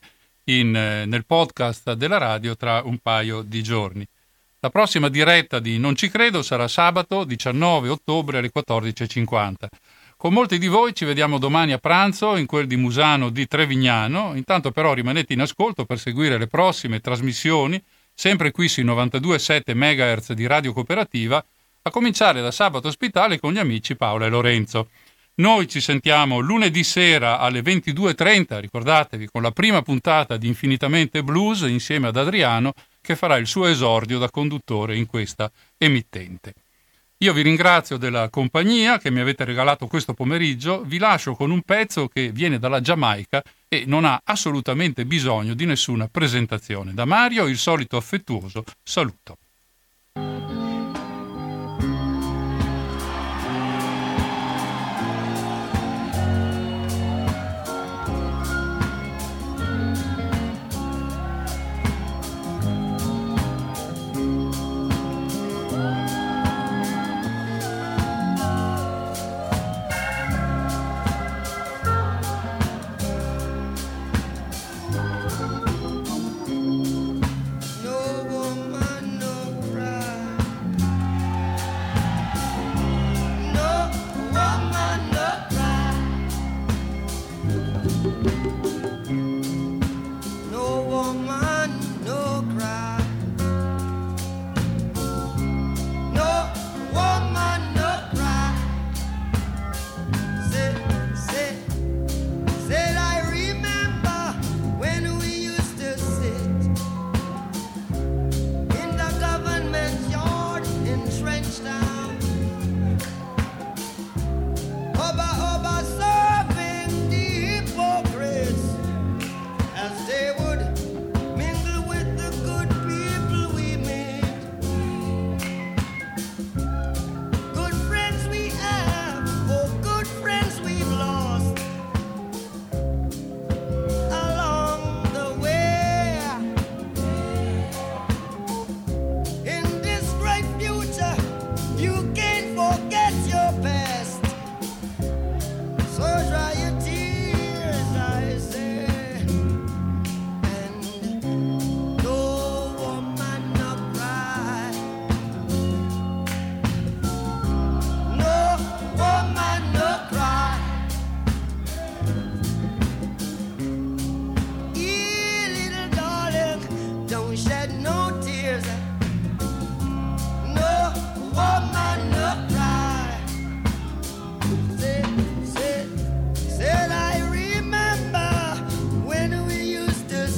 nel podcast della radio tra un paio di giorni. La prossima diretta di Non ci credo sarà sabato 19 ottobre alle 14:50. Con molti di voi ci vediamo domani a pranzo in quel di Musano di Trevignano. Intanto però rimanete in ascolto per seguire le prossime trasmissioni, sempre qui sui 92,7 MHz di Radio Cooperativa, a cominciare da Sabato Ospitale con gli amici Paola e Lorenzo. Noi ci sentiamo lunedì sera alle 22:30, ricordatevi, con la prima puntata di Infinitamente Blues insieme ad Adriano, che farà il suo esordio da conduttore in questa emittente. Io vi ringrazio della compagnia che mi avete regalato questo pomeriggio, vi lascio con un pezzo che viene dalla Giamaica e non ha assolutamente bisogno di nessuna presentazione. Da Mario il solito affettuoso saluto.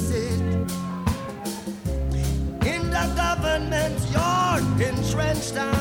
Entrenched down